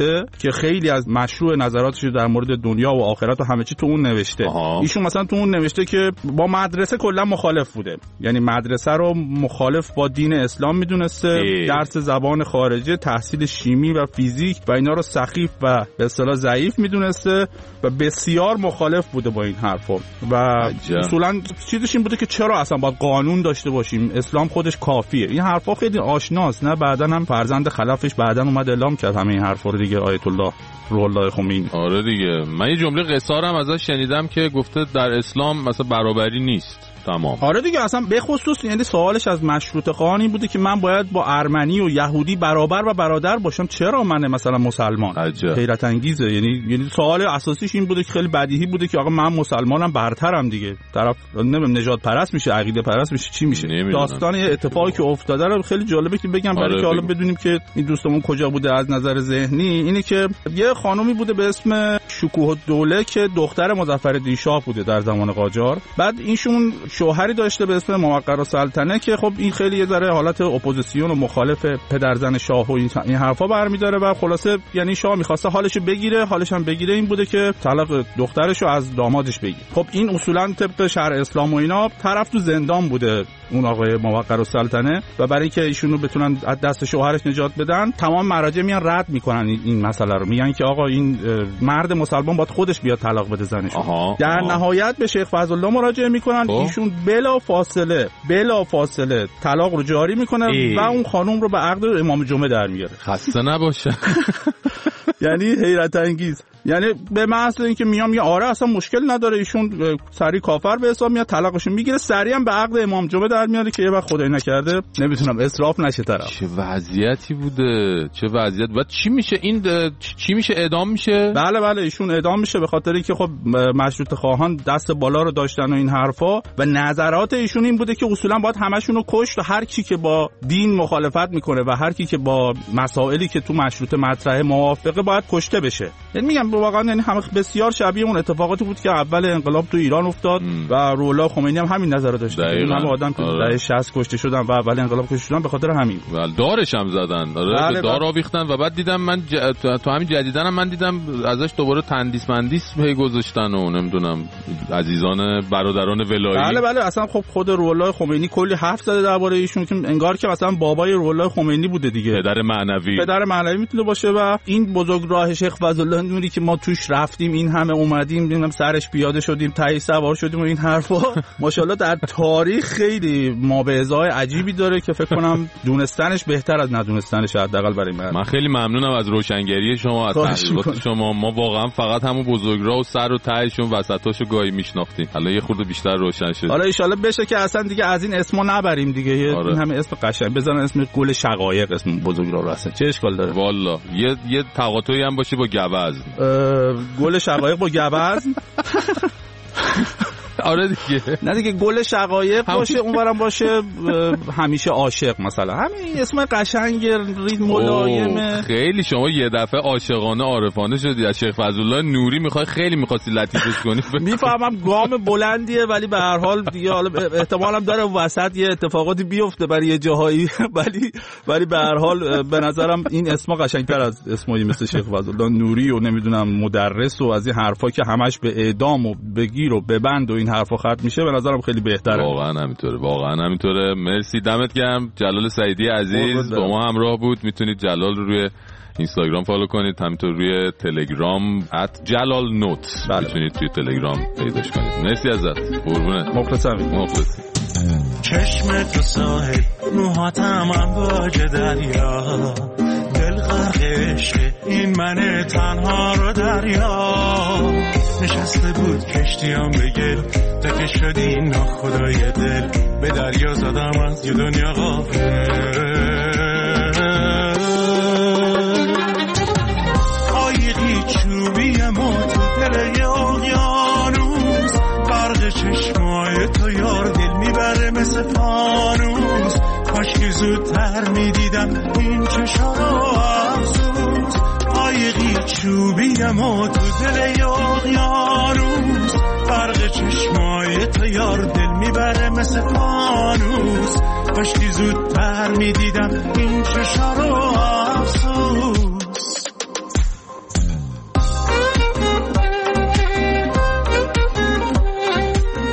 که خیلی از مشروع نظراتش در مورد دنیا و آخرت و همه چی تو اون نوشته. ایشون مثلا تو اون نوشته که با مدرسه کلا مخالف بوده، یعنی مدرسه رو مخالف با دین اسلام میدونسته، درس زبان خارجه، تحصیل شیمی و فیزیک و اینا رو سخیف و به اصطلاح ضعیف میدونسته و بسیار مخالف بوده با این حرفا و اصولا چیزش این بوده که چرا اصلا باید قانون داشته باشیم، اسلام خودش کافیه. این حرفا خیلی آشناست، نه بعداً هم فرزند خلفش بعداً اومد اعلام کرد همه این حرفا رو دیگه، آیت الله روح الله خمینی. آره دیگه، من یه جمله قصارم ازش شنیدم که گفته در اسلام مثلا برابری نیست. تمام. آره دیگه، اصلا به خصوص یعنی سوالش از مشروطه خواهان این بوده که من باید با ارمنی و یهودی برابر و برادر باشم، چرا من مثلا مسلمان؟ حیرت انگیزه. یعنی سوال اساسیش این بوده که خیلی بدیهی بوده که آقا من مسلمانم برترم دیگه، طرف نمیدونم نژاد پرست میشه، عقیده پرست میشه، چی میشه؟ داستان یه اتفاقی که افتاده رو خیلی جالبه که بگم برای که حالا بدونیم که این دوستمون کجا بوده از نظر ذهنی. اینی که یه خانومی بوده به اسم شکوه الدوله که دختر مظفرالدین شاه بوده در زمان قاجار. بعد اینشون شوهری داشته به اسم موقرالسلطنه که خب این خیلی یه ذره حالت اپوزیسیون و مخالف پدرزن شاه و این حرفا برمی‌داره و خلاصه یعنی شاه می‌خواسته حالشو بگیره، حالش هم بگیره این بوده که طلاق دخترشو از دامادش بگیره. خب این اصولا طبق شرع اسلام و اینا طرف تو زندان بوده اون آقای موقرالسلطنه و برای اینکه ایشونو بتونن از دست شوهرش نجات بدن تمام مراجع میان رد میکنن این مسئله رو، میگن که آقا این مرد مسلمان باید خودش بیاد طلاق بده زنش. در نهایت به شیخ فضل الله مراجعه میکنن، ایشون بلا فاصله طلاق رو جاری میکنه و اون خانم رو به عقد امام جمعه در میاره. خسته نباشه. یعنی حیرت انگیز، یعنی به محض اینکه میام یه آره اصلا مشکل نداره، ایشون سری کافر به حساب میاد، طلاقشون میگیره، سری هم به عقد امام جمعه در میاره که یه وقت خدای نکرده نمیتونم اسراف نشه طرف. چه وضعیتی بوده، چه وضعیت. بعد چی میشه این چی میشه؟ اعدام میشه؟ بله ایشون اعدام میشه به خاطر اینکه خب مشروطه خواهان دست بالا رو داشتن و این حرفا و نظرات ایشون این بوده که اصولا باید همشون رو کشت و هر کی که با دین مخالفت میکنه و هر کی که با مسائلی که تو مشروطه مطرحه موافقه باید کشته بشه. یعنی میگم واقعا یعنی همه بسیار شبیه اون اتفاقاتی بود که اول انقلاب تو ایران افتاد و روح الله خمینی هم همین نظر داشت. همه آدم که دهه 60 کشته شدن و اول انقلاب کشته شدن به خاطر همین. دارش هم زدن، دار آویختن و بعد دیدم من تو همین جدیدنم من دیدم ازش دوباره تندیس پی گذاشتن و نمیدونم عزیزان برادران ولایی. بله اصلا خب خود روح الله خمینی کلی حرف زده درباره ایشون که انگار که مثلا بابای روح الله خمینی بوده دیگه، پدر معنوی میتونه باشه و این بزرگراه شیخ فضل الله نوری که ما توش رفتیم، این همه اومدیم ببینم سرش پیاده شدیم، تایی سوار شدیم و این حرفا ماشاءالله در تاریخ خیلی مابعضای عجیبی داره که فکر کنم دونستنش بهتر از ندونستنش حداقل برای من خیلی ممنونم از روشنگری شما، از تحقیقات شما. ما واقعا فقط همون بزرگراه و سر و تهشون وسطاشو گاهی میشناختیم، حالا یه خورده بیشتر روشن شد. حالا ان شاء الله بشه که اصلا دیگه از این اسمو نبریم دیگه. این همه اسم قشنگ بزنن، اسم گل شقایق اسم بزرگراه رو اصلا چه اشکال داره؟ والله یه تقاطعی هم باشه با گوزن، گل شقایق با گوزن. آره دیگه، نه دیگه گل شقایق باشه اونورم باشه همیشه عاشق مثلا، همین اسم قشنگ ریتم ملایمه. خیلی شما یه دفعه عاشقانه عارفانه شدی از شیخ فضل الله نوری، خیلی می‌خواستی لطیفش کنی. میفهمم گام بلندیه ولی به هر حال دیگه حالا احتمالم داره وسط یه اتفاقاتی بیفته برای یه جاهایی، ولی به هر حال به نظرم این اسم قشنگتر از اسمایی مثل شیخ فضل الله نوری و نمیدونم مدرس و از این حرفا که همش به اعدام و بگیر و ببند و این حرفا ختم میشه به نظرم خیلی بهتره. واقعا همینطوره. مرسی، دمت گرم. جلال سعیدی عزیز با ما همراه بود. میتونید جلال رو روی اینستاگرام فالو کنید، همینطور روی تلگرام @jalalnot میتونید توی تلگرام پیداش کنید. مرسی ازت قربونت. مخلصم. چشم تو ساحل، موهاتم امواج دریا، دل غرق عشق این من تنها رو دریا، نشسته بود کشتیم به گل، تکه شدی ناخدای دل، به دریا زدم از یه دنیا غافل. قایقی چوبی ما تو دل اقیانوس، برق چشمای تو یار دل میبره مثل فانوس، کاشکی زودتر میدیدم این چشا رو افسوس. قایقی چوبی ما تو دل اقیانوس، برق چشمای تو یار دل میبره مثل فانوس، کاشکی زودتر میدیدم این چشا رو افسوس.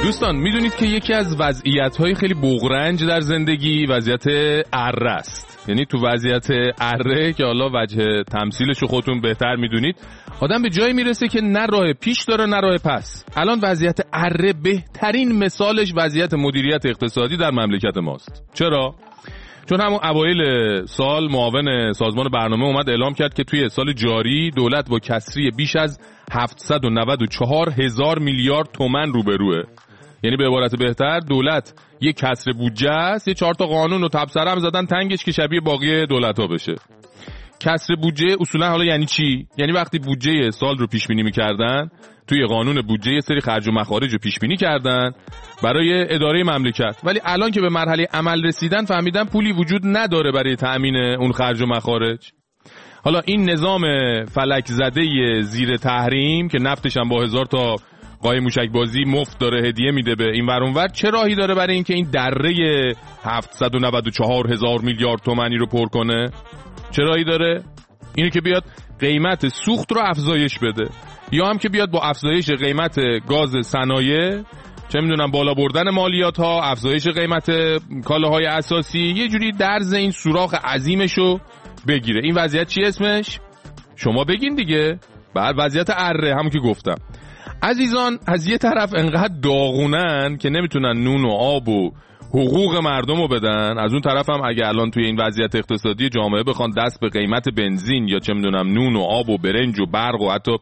دوستان میدونید که یکی از وضعیت‌های خیلی بغرنج در زندگی وضعیت اره است. یعنی تو وضعیت اره که حالا وجه تمثیلش رو خودتون بهتر میدونید، آدم به جایی میرسه که نه راه پیش داره نه راه پس. الان وضعیت اره بهترین مثالش وضعیت مدیریت اقتصادی در مملکت ماست. چرا؟ چون همون اوایل سال معاون سازمان برنامه اومد اعلام کرد که توی سال جاری دولت با کسری بیش از 794,000 میلیارد تومان روبروه. یعنی به عبارت بهتر دولت یه کسر بودجه است، یه 4 تا قانون و تبصره هم زدن تنگش که شبیه باقی دولت‌ها بشه. کسر بودجه اصولا حالا یعنی چی؟ یعنی وقتی بودجه سال رو پیش بینی می‌کردن، توی قانون بودجه یه سری خرج و مخارج رو پیش بینی کردن برای اداره مملکت، ولی الان که به مرحله عمل رسیدن فهمیدن پولی وجود نداره برای تأمین اون خرج و مخارج. حالا این نظام فلک زده زیر تحریم که نفتش هم با 1000 تا قای موشک بازی مفت داره هدیه میده به این ور اون ور، چه راهی داره برای اینکه این دره 794,000 میلیارد تومانی رو پر کنه؟ چه راهی داره؟ اینه که بیاد قیمت سوخت رو افزایش بده، یا هم که بیاد با افزایش قیمت گاز صنایع، چه میدونم بالا بردن مالیات ها، افزایش قیمت کالاهای اساسی، یه جوری درز این سوراخ عظیمشو بگیره. این وضعیت چی اسمش؟ شما بگین دیگه. بعد وضعیت اره، همون که گفتم. عزیزان از یه طرف انقدر داغونن که نمیتونن نون و آب و حقوق مردم رو بدن، از اون طرف هم اگه الان توی این وضعیت اقتصادی جامعه بخوان دست به قیمت بنزین یا چه میدونم نون و آب و برنج و برق و حتی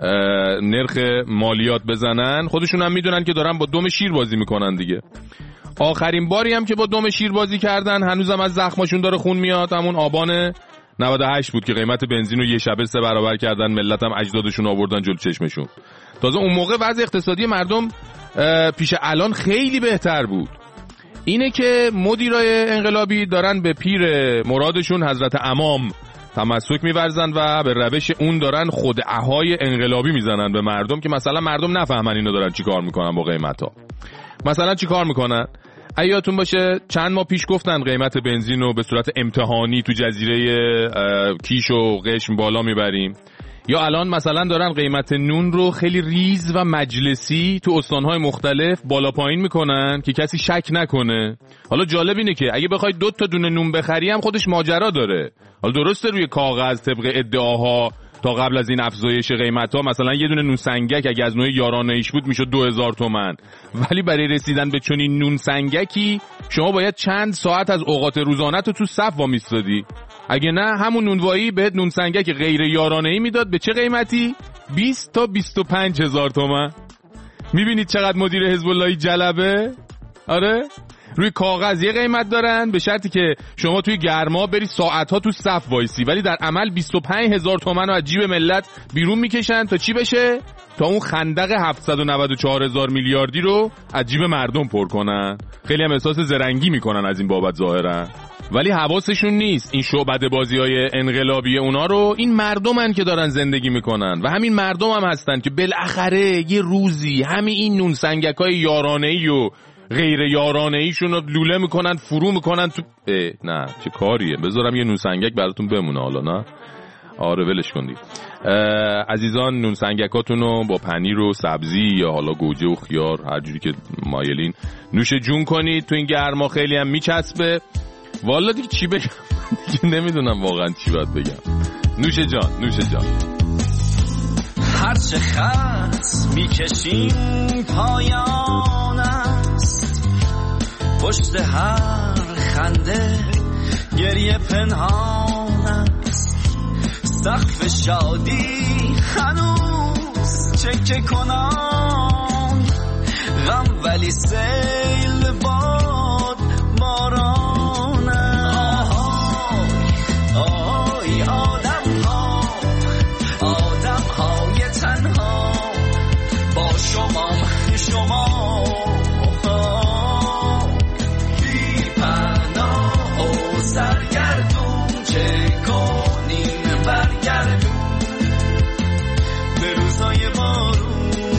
نرخ مالیات بزنن، خودشون هم میدونن که دارن با دم شیر بازی میکنن دیگه. آخرین باری هم که با دم شیر بازی کردن هنوزم از زخماشون داره خون میاد، همون آبان 98 بود که قیمت بنزین رو یه شبه 3 برابر کردن، ملت هم اجدادشون آوردن جلو چشمشون. تازه اون موقع وضع اقتصادی مردم پیش الان خیلی بهتر بود. اینه که مدیرای انقلابی دارن به پیر مرادشون حضرت امام تمسک می‌ورزن و به روش اون دارن خدعه‌های انقلابی میزنن به مردم که مثلا مردم نفهمن اینو دارن چی کار میکنن با قیمت‌ها. مثلا چی کار میکنن؟ یادتون باشه چند ماه پیش گفتن قیمت بنزین رو به صورت امتحانی تو جزیره کیش و قشم بالا میبریم. یا الان مثلا دارن قیمت نون رو خیلی ریز و مجلسی تو استانهای مختلف بالا پایین میکنن که کسی شک نکنه. حالا جالب اینه که اگه بخوای 2 تا دونه نون بخری هم خودش ماجرا داره. حالا درسته روی کاغذ طبق ادعاها تا قبل از این افزایش قیمت‌ها مثلا یه دونه نون سنگک اگه از نوع یارانه‌ایش بود میشد 2000 تومان، ولی برای رسیدن به چنین نون سنگکی شما باید چند ساعت از اوقات روزانه تو صف وامیستادی. اگه نه همون نونوایی بهت نون سنگک غیر یارانه‌ای میداد به چه قیمتی؟ 20 تا 25 هزار تومان. میبینید چقدر مدیر حزب اللهی جلبه؟ آره؟ روی کاغذ یه قیمت دارن به شرطی که شما توی گرما بری ساعت‌ها تو صف وایسی، ولی در عمل 25,000 تومان رو از جیب ملت بیرون میکشن تا چی بشه؟ تا اون خندق 794,000 میلیاردی رو از جیب مردم پر کنن. خیلی هم احساس زرنگی میکنن از این بابت ظاهرا، ولی حواسشون نیست این شعبده بازی‌های انقلابی اونا رو این مردمن که دارن زندگی میکنن و همین مردم هم هستن که بالاخره یه روزی همین این نون سنگک‌های یارانه‌ای و غیر یارانه‌ایشون رو لوله میکنن، فرو میکنن تو نه چه کاریه، بذارم یه نون سنگک براتون بمونه حالا. نه آره ولش کن دیگه. عزیزان نون سنگکاتون رو با پنیر و سبزی یا حالا گوجه و خیار هر جوری که مایلین نوش جون کنید، تو این گرما خیلی هم میچسبه. والا دیگه چی بگم دیگه نمیدونم واقعا چی باید بگم. نوش جان نوش جان. هر چه خط میکشیم پایان است، پشت هر خنده گریه پنهان است، سقف شادی هنوز چکه کنان، غم ولی سیل باد باران است. آهای آدم های تنها با شما بی پناه و سرگردون، چه کنیم برگردون به روزای بارون.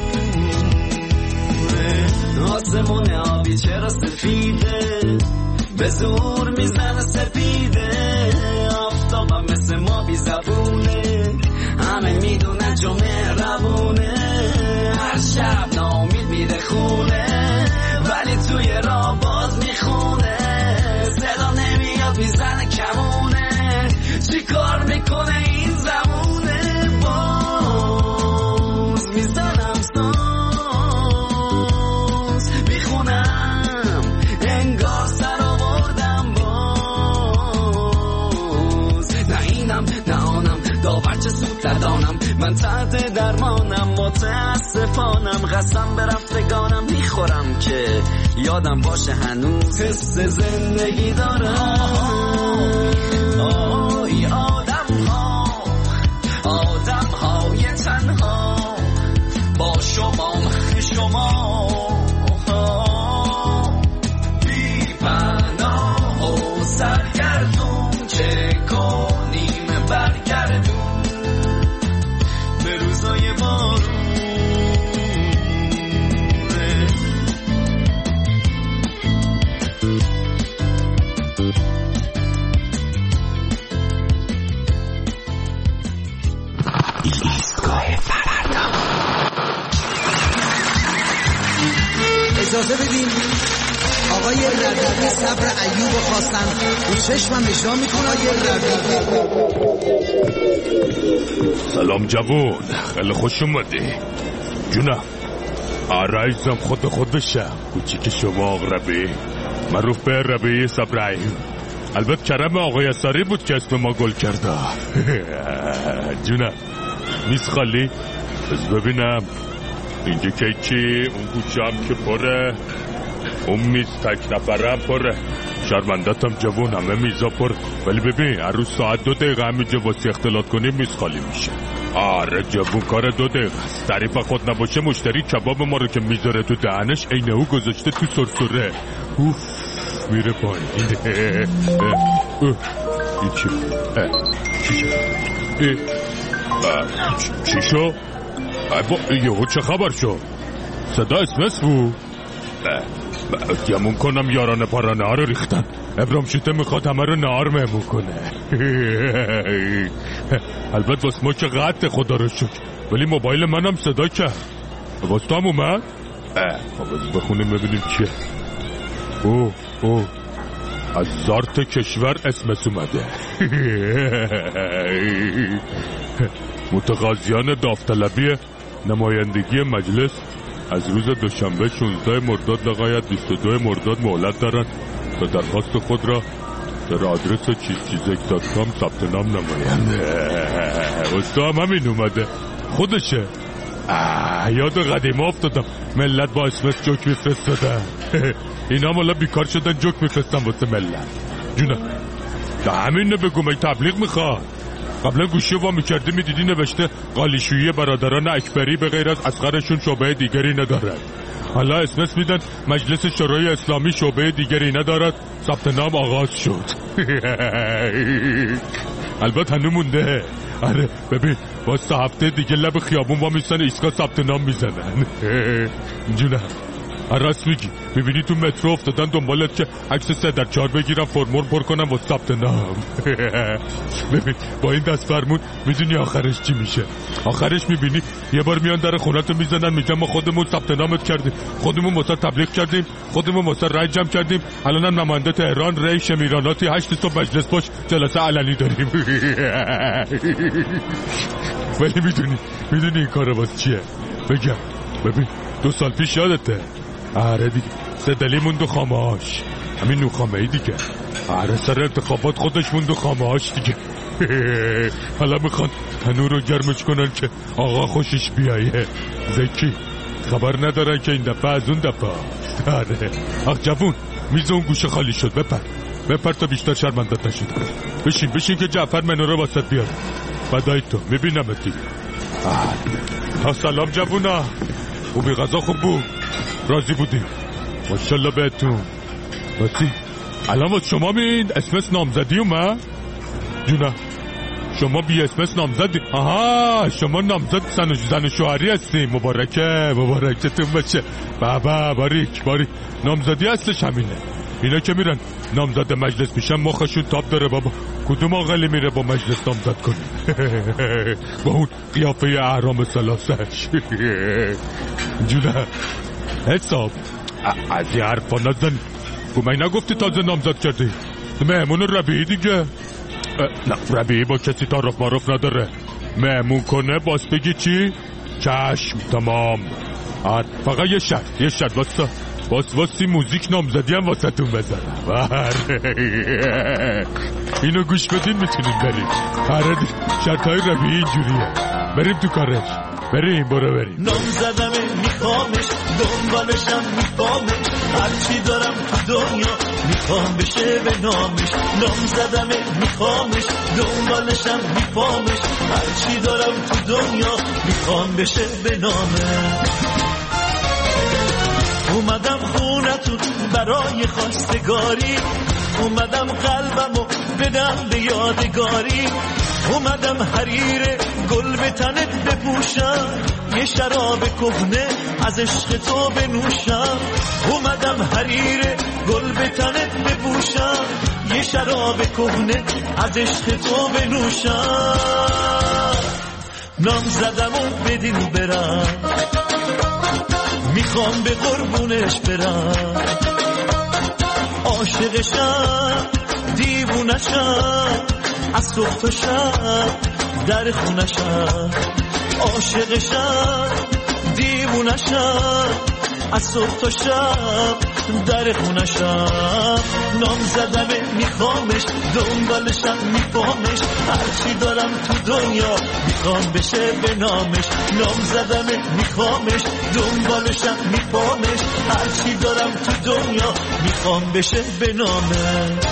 آسمون آبی چرا سفیده، به زور میزنه سپیده، آفتابم مثل ما بی زبونه، همه میدونن جو مهربونه، هر شب ناامید میره میخونه ولی توی راه باز میخونه صدا نمیاد میزنه کمونه چی کار میکنه این زمونه باز میزنم ساز میخونم انگار سر آوردم باز نه اینم نه آنم داور چه سود ندانم من تحت درمانم متاسفانم قسم به رفتگانم میخورم که یادم باشه هنوز حس زندگی دارم آی آدم های تنها با شما بی پناه و سرگردون چه کنیم برگردون به روزای بارونه اجازه بدین آقای ربیعی صبر ایوب خواستن رو چشمم اجرا میکنه. آقای ربیعی سلام جوون، خیلی خوش اومدی جونم. عزیزم خود بشه کوچیک شما آقا ربیعی، معروف به ربیعی صبر ایوب. البته کرم آقای اثری بود که اسم ما گل کرده. جونم میز خالی بس ببینم اینجا که چی، اون گوشه هم که پره، اون میز تک نفرم پره، شرمندتم جوون همه میزا پر. ولی ببین هر روز ساعت 2 دقیقه همینجا واسه اختلاط کنیم میز خالی میشه. آره جوون کار 2 دقیقه است. تعریف خود نباشه مشتری کباب ما رو که میذاره تو دهنش عین او گذاشته تو سرسره. اوف میره پایین. این چی شو؟ یهو چه خبر شد؟ صدا اسمس بود؟ گمون کنم یارانه پارانه ها رو ریختن. ابرام شوته میخواد همه رو نهار مهمون کنه. البته واسه ما که قطع خدا رو شکر، ولی موبایل منم صدا کرد. واسه تو هم اومد؟ خب بخونیم ببینیم چیه. اوه از زارت کشور اسمس اومده. متقاضیان داوطلبی نمایندگی مجلس از روز دوشنبه 16 مرداد لغایت 22 مرداد مهلت دارند تا درخواست خود را در آدرس چیزچیزک.com ثبت نام نمایند. استاد همین اومده خودشه. یاد قدیما افتادم، ملت با اسمس جوک میفرستادن. اینا مالا بیکار شدن جوک میفرستن واسه ملت. جونم همین بگو، من تبلیغ میخواد. قبلا گوشی وا میکردی میدیدی نوشته قالیشویی برادران اکبری به غیر از اصغرشون شعبه دیگری ندارد. حالا اسمس میدن مجلس شورای اسلامی شعبه دیگری ندارد، ثبت نام آغاز شد. البته هنو مونده. آره ببین واسه هفته دیگه لب خیابون وا میستن ایستگاه ثبت نام میزنن. جونم راست میگی، میبینی تو مترو افتادن دنبالت که عکس 3x4 بگیرم فرمول پر کنم و ثبت نام. ببین با این دست فرمون میدونی آخرش چی میشه؟ آخرش میبینی یه بار میان در خونتو میزنن میگن ما خودمون ثبت نامت کردیم، خودمون واسه تبلیغ کردیم، خودمون واسه رای جمع کردیم، الانم نماینده تهران ری شمیراناتی 8 صبح مجلس باش جلسه علنی داریم. ولی میدونی این کار واسه چیه؟ بگم ببین 2 سال پیش یادته؟ آره دیگه صدلی موند و خامهاش، همین نوخامه ای دیگه. آره سر انتخابات خودش موند و خامهاش دیگه. حالا میخوان تنور رو گرمش کنن که آقا خوشش بیایه. زکی خبر ندارن که این دفعه از اون دفعه. آره آخ جوون میز اون گوشه خالی شد، بپر تا بیشتر شرمندت نشد. بشین که جعفر منو رو واسط بیاره. بدای تو میبینم دیگه. سلام جوونا، خوبی؟ غذا خوب بود؟ راضی بودیم؟ ماشالله بهتون. باسی الان واسه شما میین اسمس نامزدی اومد؟ جونا شما بی اسمس نامزدی؟ آها شما نامزد زن شوهری هستی. مبارکتون باشه. بابا باریک نامزدی هستش همینه. اینا که میرن نامزد مجلس میشن مخشون تاب داره بابا. کدوم آقلی میره با مجلس نامزد کنه؟ با اون قیافه احرام سلاسش. جونه حساب از این حرفا نزن. من نگفتی تازه نامزد کردی؟ مهمون ربیعی دیگه. نه ربیعی با کسی تعارف معرف نداره. مهمون کنه باز بگی چی؟ چشم تمام. فقط یه شرط واسه موزیک نامزدی هم واسه تون بزنم. اینو گوش بدین میتونیم بریم. شرطای ربیعی اینجوریه. بریم تو کارش. بریم. نامزدمه میخوامش دنبالشم میخوامش هرچی دارم تو دنیا میخوام بشه به نامش. نامزدمه میخوامش دنبالشم میخوامش هرچی دارم تو دنیا میخوام بشه به نامش. اومدم خونتون برای خواستگاری، اومدم قلبمو بدم به یادگاری، اومدم حریر گل به تنت بپوشم، یه شراب کهنه از عشق تو بنوشم. اومدم حریر گل به تنت بپوشم، یه شراب کهنه از عشق تو بنوشم. نام زدمو بدین برم، میخوام به قربونش برم. عاشقشم دیوونشم از صبح تا شب در خونشم. عاشقشم دیوونشم از صبح تا شب در خونشم. نام زدمه میخوامش دنبالشم میفهمش هرچی دارم تو دنیا میخوام بشه به نامش. نام زدمه میخوامش دنبالشم میفهمش هرچی دارم تو دنیا میخوام بشه به نامش.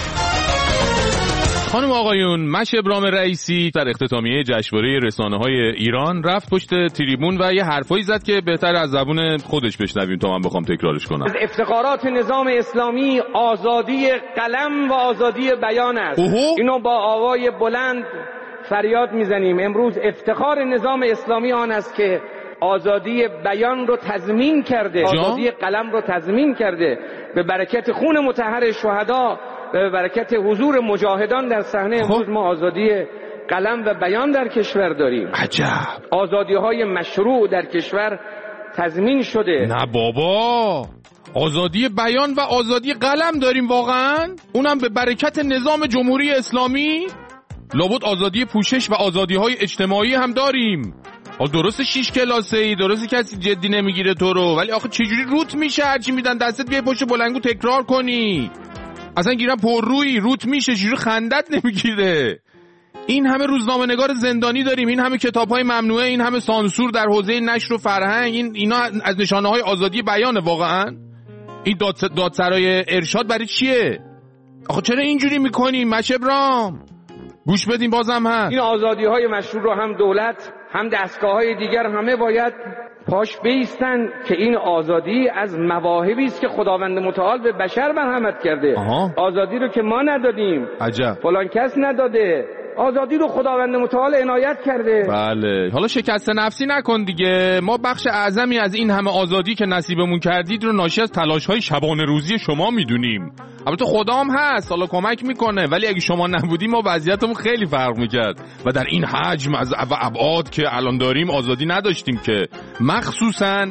خانم آقایون، مش ابراهیم رئیسی در اختتامیه جشنواره رسانه‌های ایران رفت پشت تریبون و یه حرفایی زد که بهتر از زبون خودش بشنویم تا من بخوام تکرارش کنم. از افتخارات نظام اسلامی آزادی قلم و آزادی بیان است. اینو با آوای بلند فریاد میزنیم. امروز افتخار نظام اسلامی آن است که آزادی بیان رو تضمین کرده، آزادی قلم رو تضمین کرده به برکت خون مطهر شهدا، به برکت حضور مجاهدان در صحنه. امروز ما آزادی قلم و بیان در کشور داریم. عجب. آزادی‌های مشروع در کشور تضمین شده. نه بابا، آزادی بیان و آزادی قلم داریم واقعا، اونم به برکت نظام جمهوری اسلامی. لابد آزادی پوشش و آزادی‌های اجتماعی هم داریم. درسته 6 کلاسه‌ای، درسته کسی جدی نمیگیره تو رو، ولی آخه چجوری روت میشه هرچی میدن دستت بیای پشت بلنگو تکرار کنی؟ اصلا گیرم پر روی روت میشه، چجوری خندت نمیگیره؟ این همه روزنامه‌نگار زندانی داریم، این همه کتاب‌های ممنوعه، این همه سانسور در حوزه نشر و فرهنگ، اینا از نشانه‌های آزادی بیانه واقعا. این دادسرای ارشاد برای چیه؟ آخه چرا اینجوری میکنیم مش ابراهیم؟ گوش بدیم بازم هست. این آزادی‌های مشروع رو هم دولت هم دستگاه‌های دیگر همه باید پاش بیستن که این آزادی از مواهبی است که خداوند متعال به بشر مرحمت کرده. آزادی رو که ما ندادیم، عجب، فلان کس نداده، آزادی رو خداوند متعال عنایت کرده. بله، حالا شکست نفسی نکن دیگه. ما بخش اعظمی از این همه آزادی که نصیبمون کردید رو ناشی از تلاش‌های شبانه روزی شما میدونیم. البته خدا هم هست، حالا کمک میکنه، ولی اگه شما نبودیم ما وضعیتمون خیلی فرق میکرد و در این حجم از ابعاد که الان داریم آزادی نداشتیم که، مخصوصاً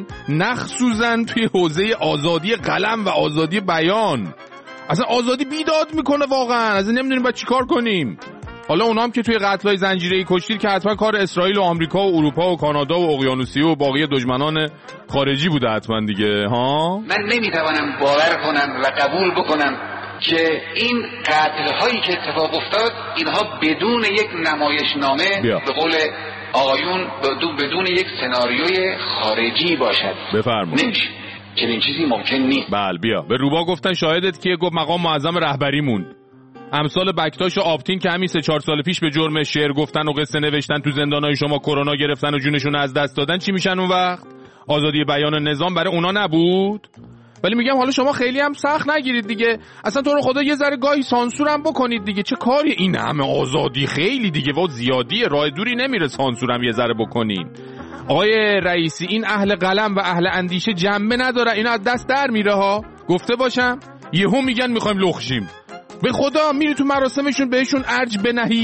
توی حوزه آزادی قلم و آزادی بیان. اصلا آزادی بیداد میکنه واقعا، اصلا نمیدونیم باید چیکار کنیم. حالا اونام که توی قتل‌های زنجیره‌ای کشتید که حتما کار اسرائیل و آمریکا و اروپا و کانادا و اقیانوسیه و باقی دشمنان خارجی بوده حتما دیگه ها. من نمیتوانم باور کنم و قبول بکنم که این قتل‌هایی که اتفاق افتاد اینها بدون یک نمایشنامه به قول آقایون بدون یک سناریوی خارجی باشد. بفرمایید. نمیشه، چنین چیزی ممکن نیست. بله بیا به روبا گفتن شاهدت که گفت مقام معظم رهبریمون. امثال بکتاش و آبتین که همین 3-4 سال پیش به جرم شعر گفتن و قصه نوشتن تو زندانای شما کرونا گرفتن و جونشون از دست دادن، چی میشن اون وقت؟ آزادی بیان و نظام برای اونا نبود؟ ولی میگم حالا شما خیلی هم سخت نگیرید دیگه، اصلا تو رو خدا یه ذره گاهی سانسورم بکنید دیگه. چه کاری این همه آزادی؟ خیلی دیگه و زیادیه، راه دوری نمیره سانسورم یه ذره بکنین. آقای رئیسی، این اهل قلم و اهل اندیشه جنبه نداره، اینا از دست در میره ها. گفته باشم یهو میگن میخوایم لخشیم. به خدا میری تو مراسمشون بهشون ارج بنهی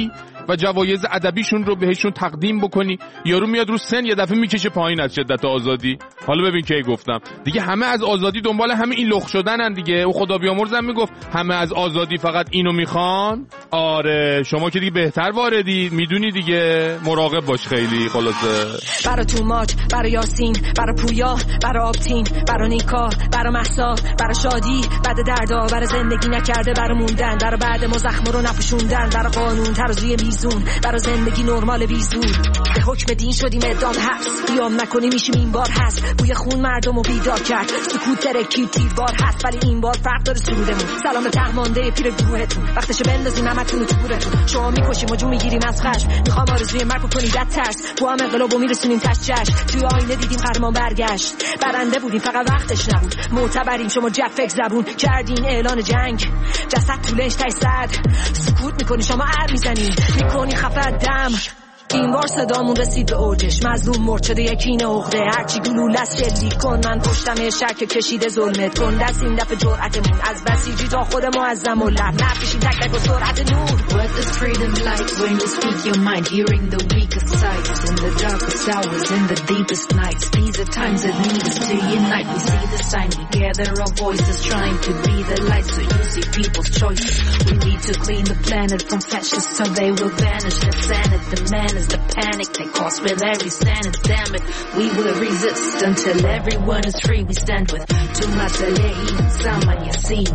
و جوایز ادبیشون رو بهشون تقدیم بکنی. یارو میاد رو سن یه دفعه میکشه پایین از شدت آزادی. حالا ببین کی گفتم دیگه همه از آزادی دنبال همه این لخ شدنن دیگه. او خدا بیامرزم میگفت همه از آزادی فقط اینو میخوان. آره شما که دیگه بهتر واردی، میدونی دیگه، مراقب باش خیلی. خلاصه برا تو ماج، برا یاسین، برا پویا، برا آبتین، برا نیکا، برا محسا، برا شادی بعد دردا، برا زندگی نکرده، برا موندن، برا بعد ما زخم رو نپوشوندن، برا قانون ترازوی میزون، برا زندگی نرمال بیزور. به حکم دین شدیم اعدام حبس، قیام نکنی میشیم این بار هست. بوی خون مردمو بیدار کرد، سکوت ترکی تیربار هست، ولی این بار فرق داره سرودمون. سلام به تهمانده پیر گروهتون، وقتشه بندازیم همتون تو گورتون. شما میکشیم و جون میگیریم از خشم، میخوام آرزوی مرگ کنید در ترس. با هم انقلابو میرسونیم تشچش. توی آینه دیدیم قهرمان برگشت، برنده بودیم فقط وقتش نبود. معتبریم شما جفک زبون کردین اعلان جنگ، جسد طولش تای صد. سکوت میکنی شما عر میزنی، میکنی خفه دم. این بار صدامون رسید به اوجش، مظلوم مرد شده یکی نقده. هرچی گلوله است شلیک کن، من پشتم شک کشیده ظلمت کن. دست این دفعه جرأتمون از بسیجی تا خود معظم و لب نفیشین تک تک و سرعت نور. What does freedom like when you speak your mind, hearing the weakest sides in the darkest hours, in the deepest nights. These are times that need us to unite. We see the sign, we gather our voices, trying to be the light so you see people's choices. We need to clean the planet from fascists so they will vanish. The Senate, the man is the panic they cause with every sentence. Damn it, we will resist until everyone is free. We stand with Tomas Alehi and Salman Yassin.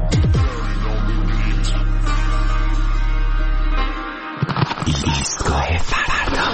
ایستگاه فردا.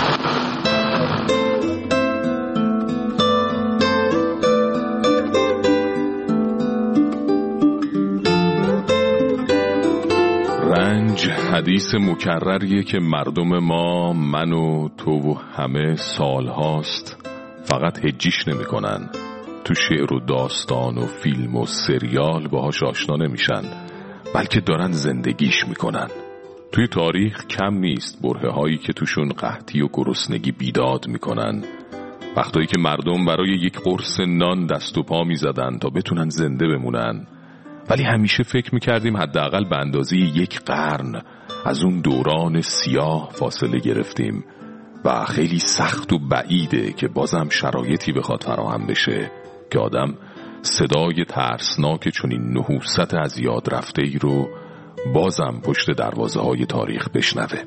رنج حدیث مکرریه که مردم ما، من و تو و همه سالهاست فقط هجیش نمی کنن. تو شعر و داستان و فیلم و سریال باهاش آشنا نمیشن، بلکه دارن زندگیش میکنن. توی تاریخ کم نیست برهه هایی که توشون قحطی و گرسنگی بیداد میکنن، وقتایی که مردم برای یک قرص نان دست و پا میزدن تا بتونن زنده بمونن. ولی همیشه فکر میکردیم حداقل به اندازه یک قرن از اون دوران سیاه فاصله گرفتیم و خیلی سخت و بعیده که بازم شرایطی بخواد فراهم بشه که آدم صدای ترسناک چنین نحوست از یاد رفته ای رو بازم پشت دروازه های تاریخ بشنوه.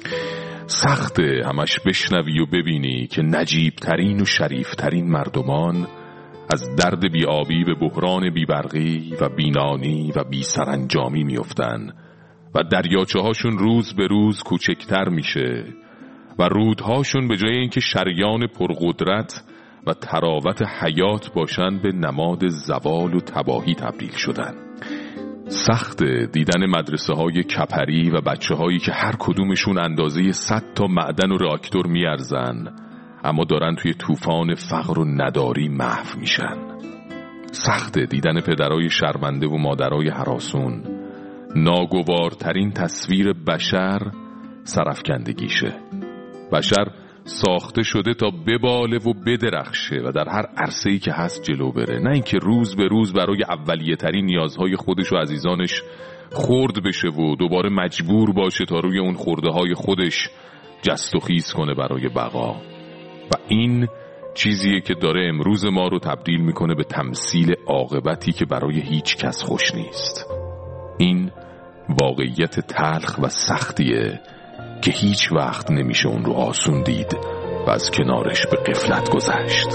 سخته همش بشنوی و ببینی که نجیب ترین و شریف ترین مردمان از درد بیابی به بحران بیبرقی و بینانی و بی سرانجامی میافتن و دریاچه هاشون روز به روز کوچکتر میشه و رودهاشون به جای اینکه شریان پرقدرت و تراوت حیات باشن به نماد زوال و تباهی تبدیل شدن. سخت دیدن مدرسه های کپری و بچه هایی که هر کدومشون اندازه 100 تا معدن و راکتور میارزن اما دارن توی طوفان فقر و نداری محو میشن. سخت دیدن پدرای شرمنده و مادرای هراسون. ناگوارترین تصویر بشر سرافکندگیشه. بشر ساخته شده تا بباله و بدرخشه و در هر عرصه‌ای که هست جلو بره، نه اینکه روز به روز برای اولیه ترین نیازهای خودش و عزیزانش خرد بشه و دوباره مجبور باشه تا روی اون خورده های خودش جست و خیز کنه برای بقا. و این چیزیه که داره امروز ما رو تبدیل میکنه به تمثیل عاقبتی که برای هیچ کس خوش نیست. این واقعیت تلخ و سختیه که هیچ وقت نمیشه اون رو آسون دید و از کنارش به غفلت گذشت.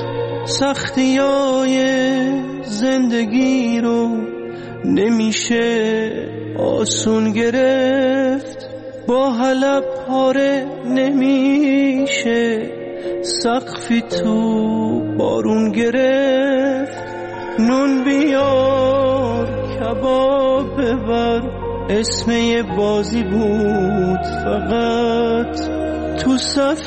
سختیای زندگی رو نمیشه آسون گرفت، با حلب پاره نمیشه سقفی تو بارون گرفت. نون بیار کباب ببر اسم یه بازی بود فقط، تو صف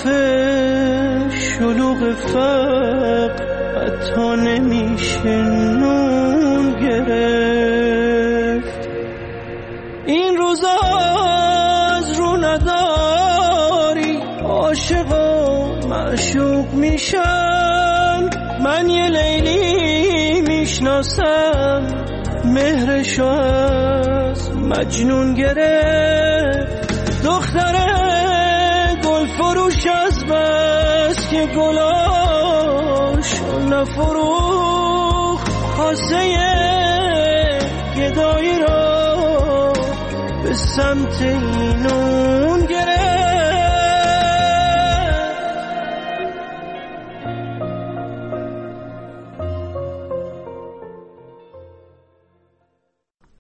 شلوغ فقر حتی نمیشه نون گرفت. این روزا از رو نداری عاشقا معشوق میشن. من یه لیلی میشناسم مهرشو از مجنون گرفت. دختره که گلاش نفروخت کاسه گدایی را به سمت اینون گرفت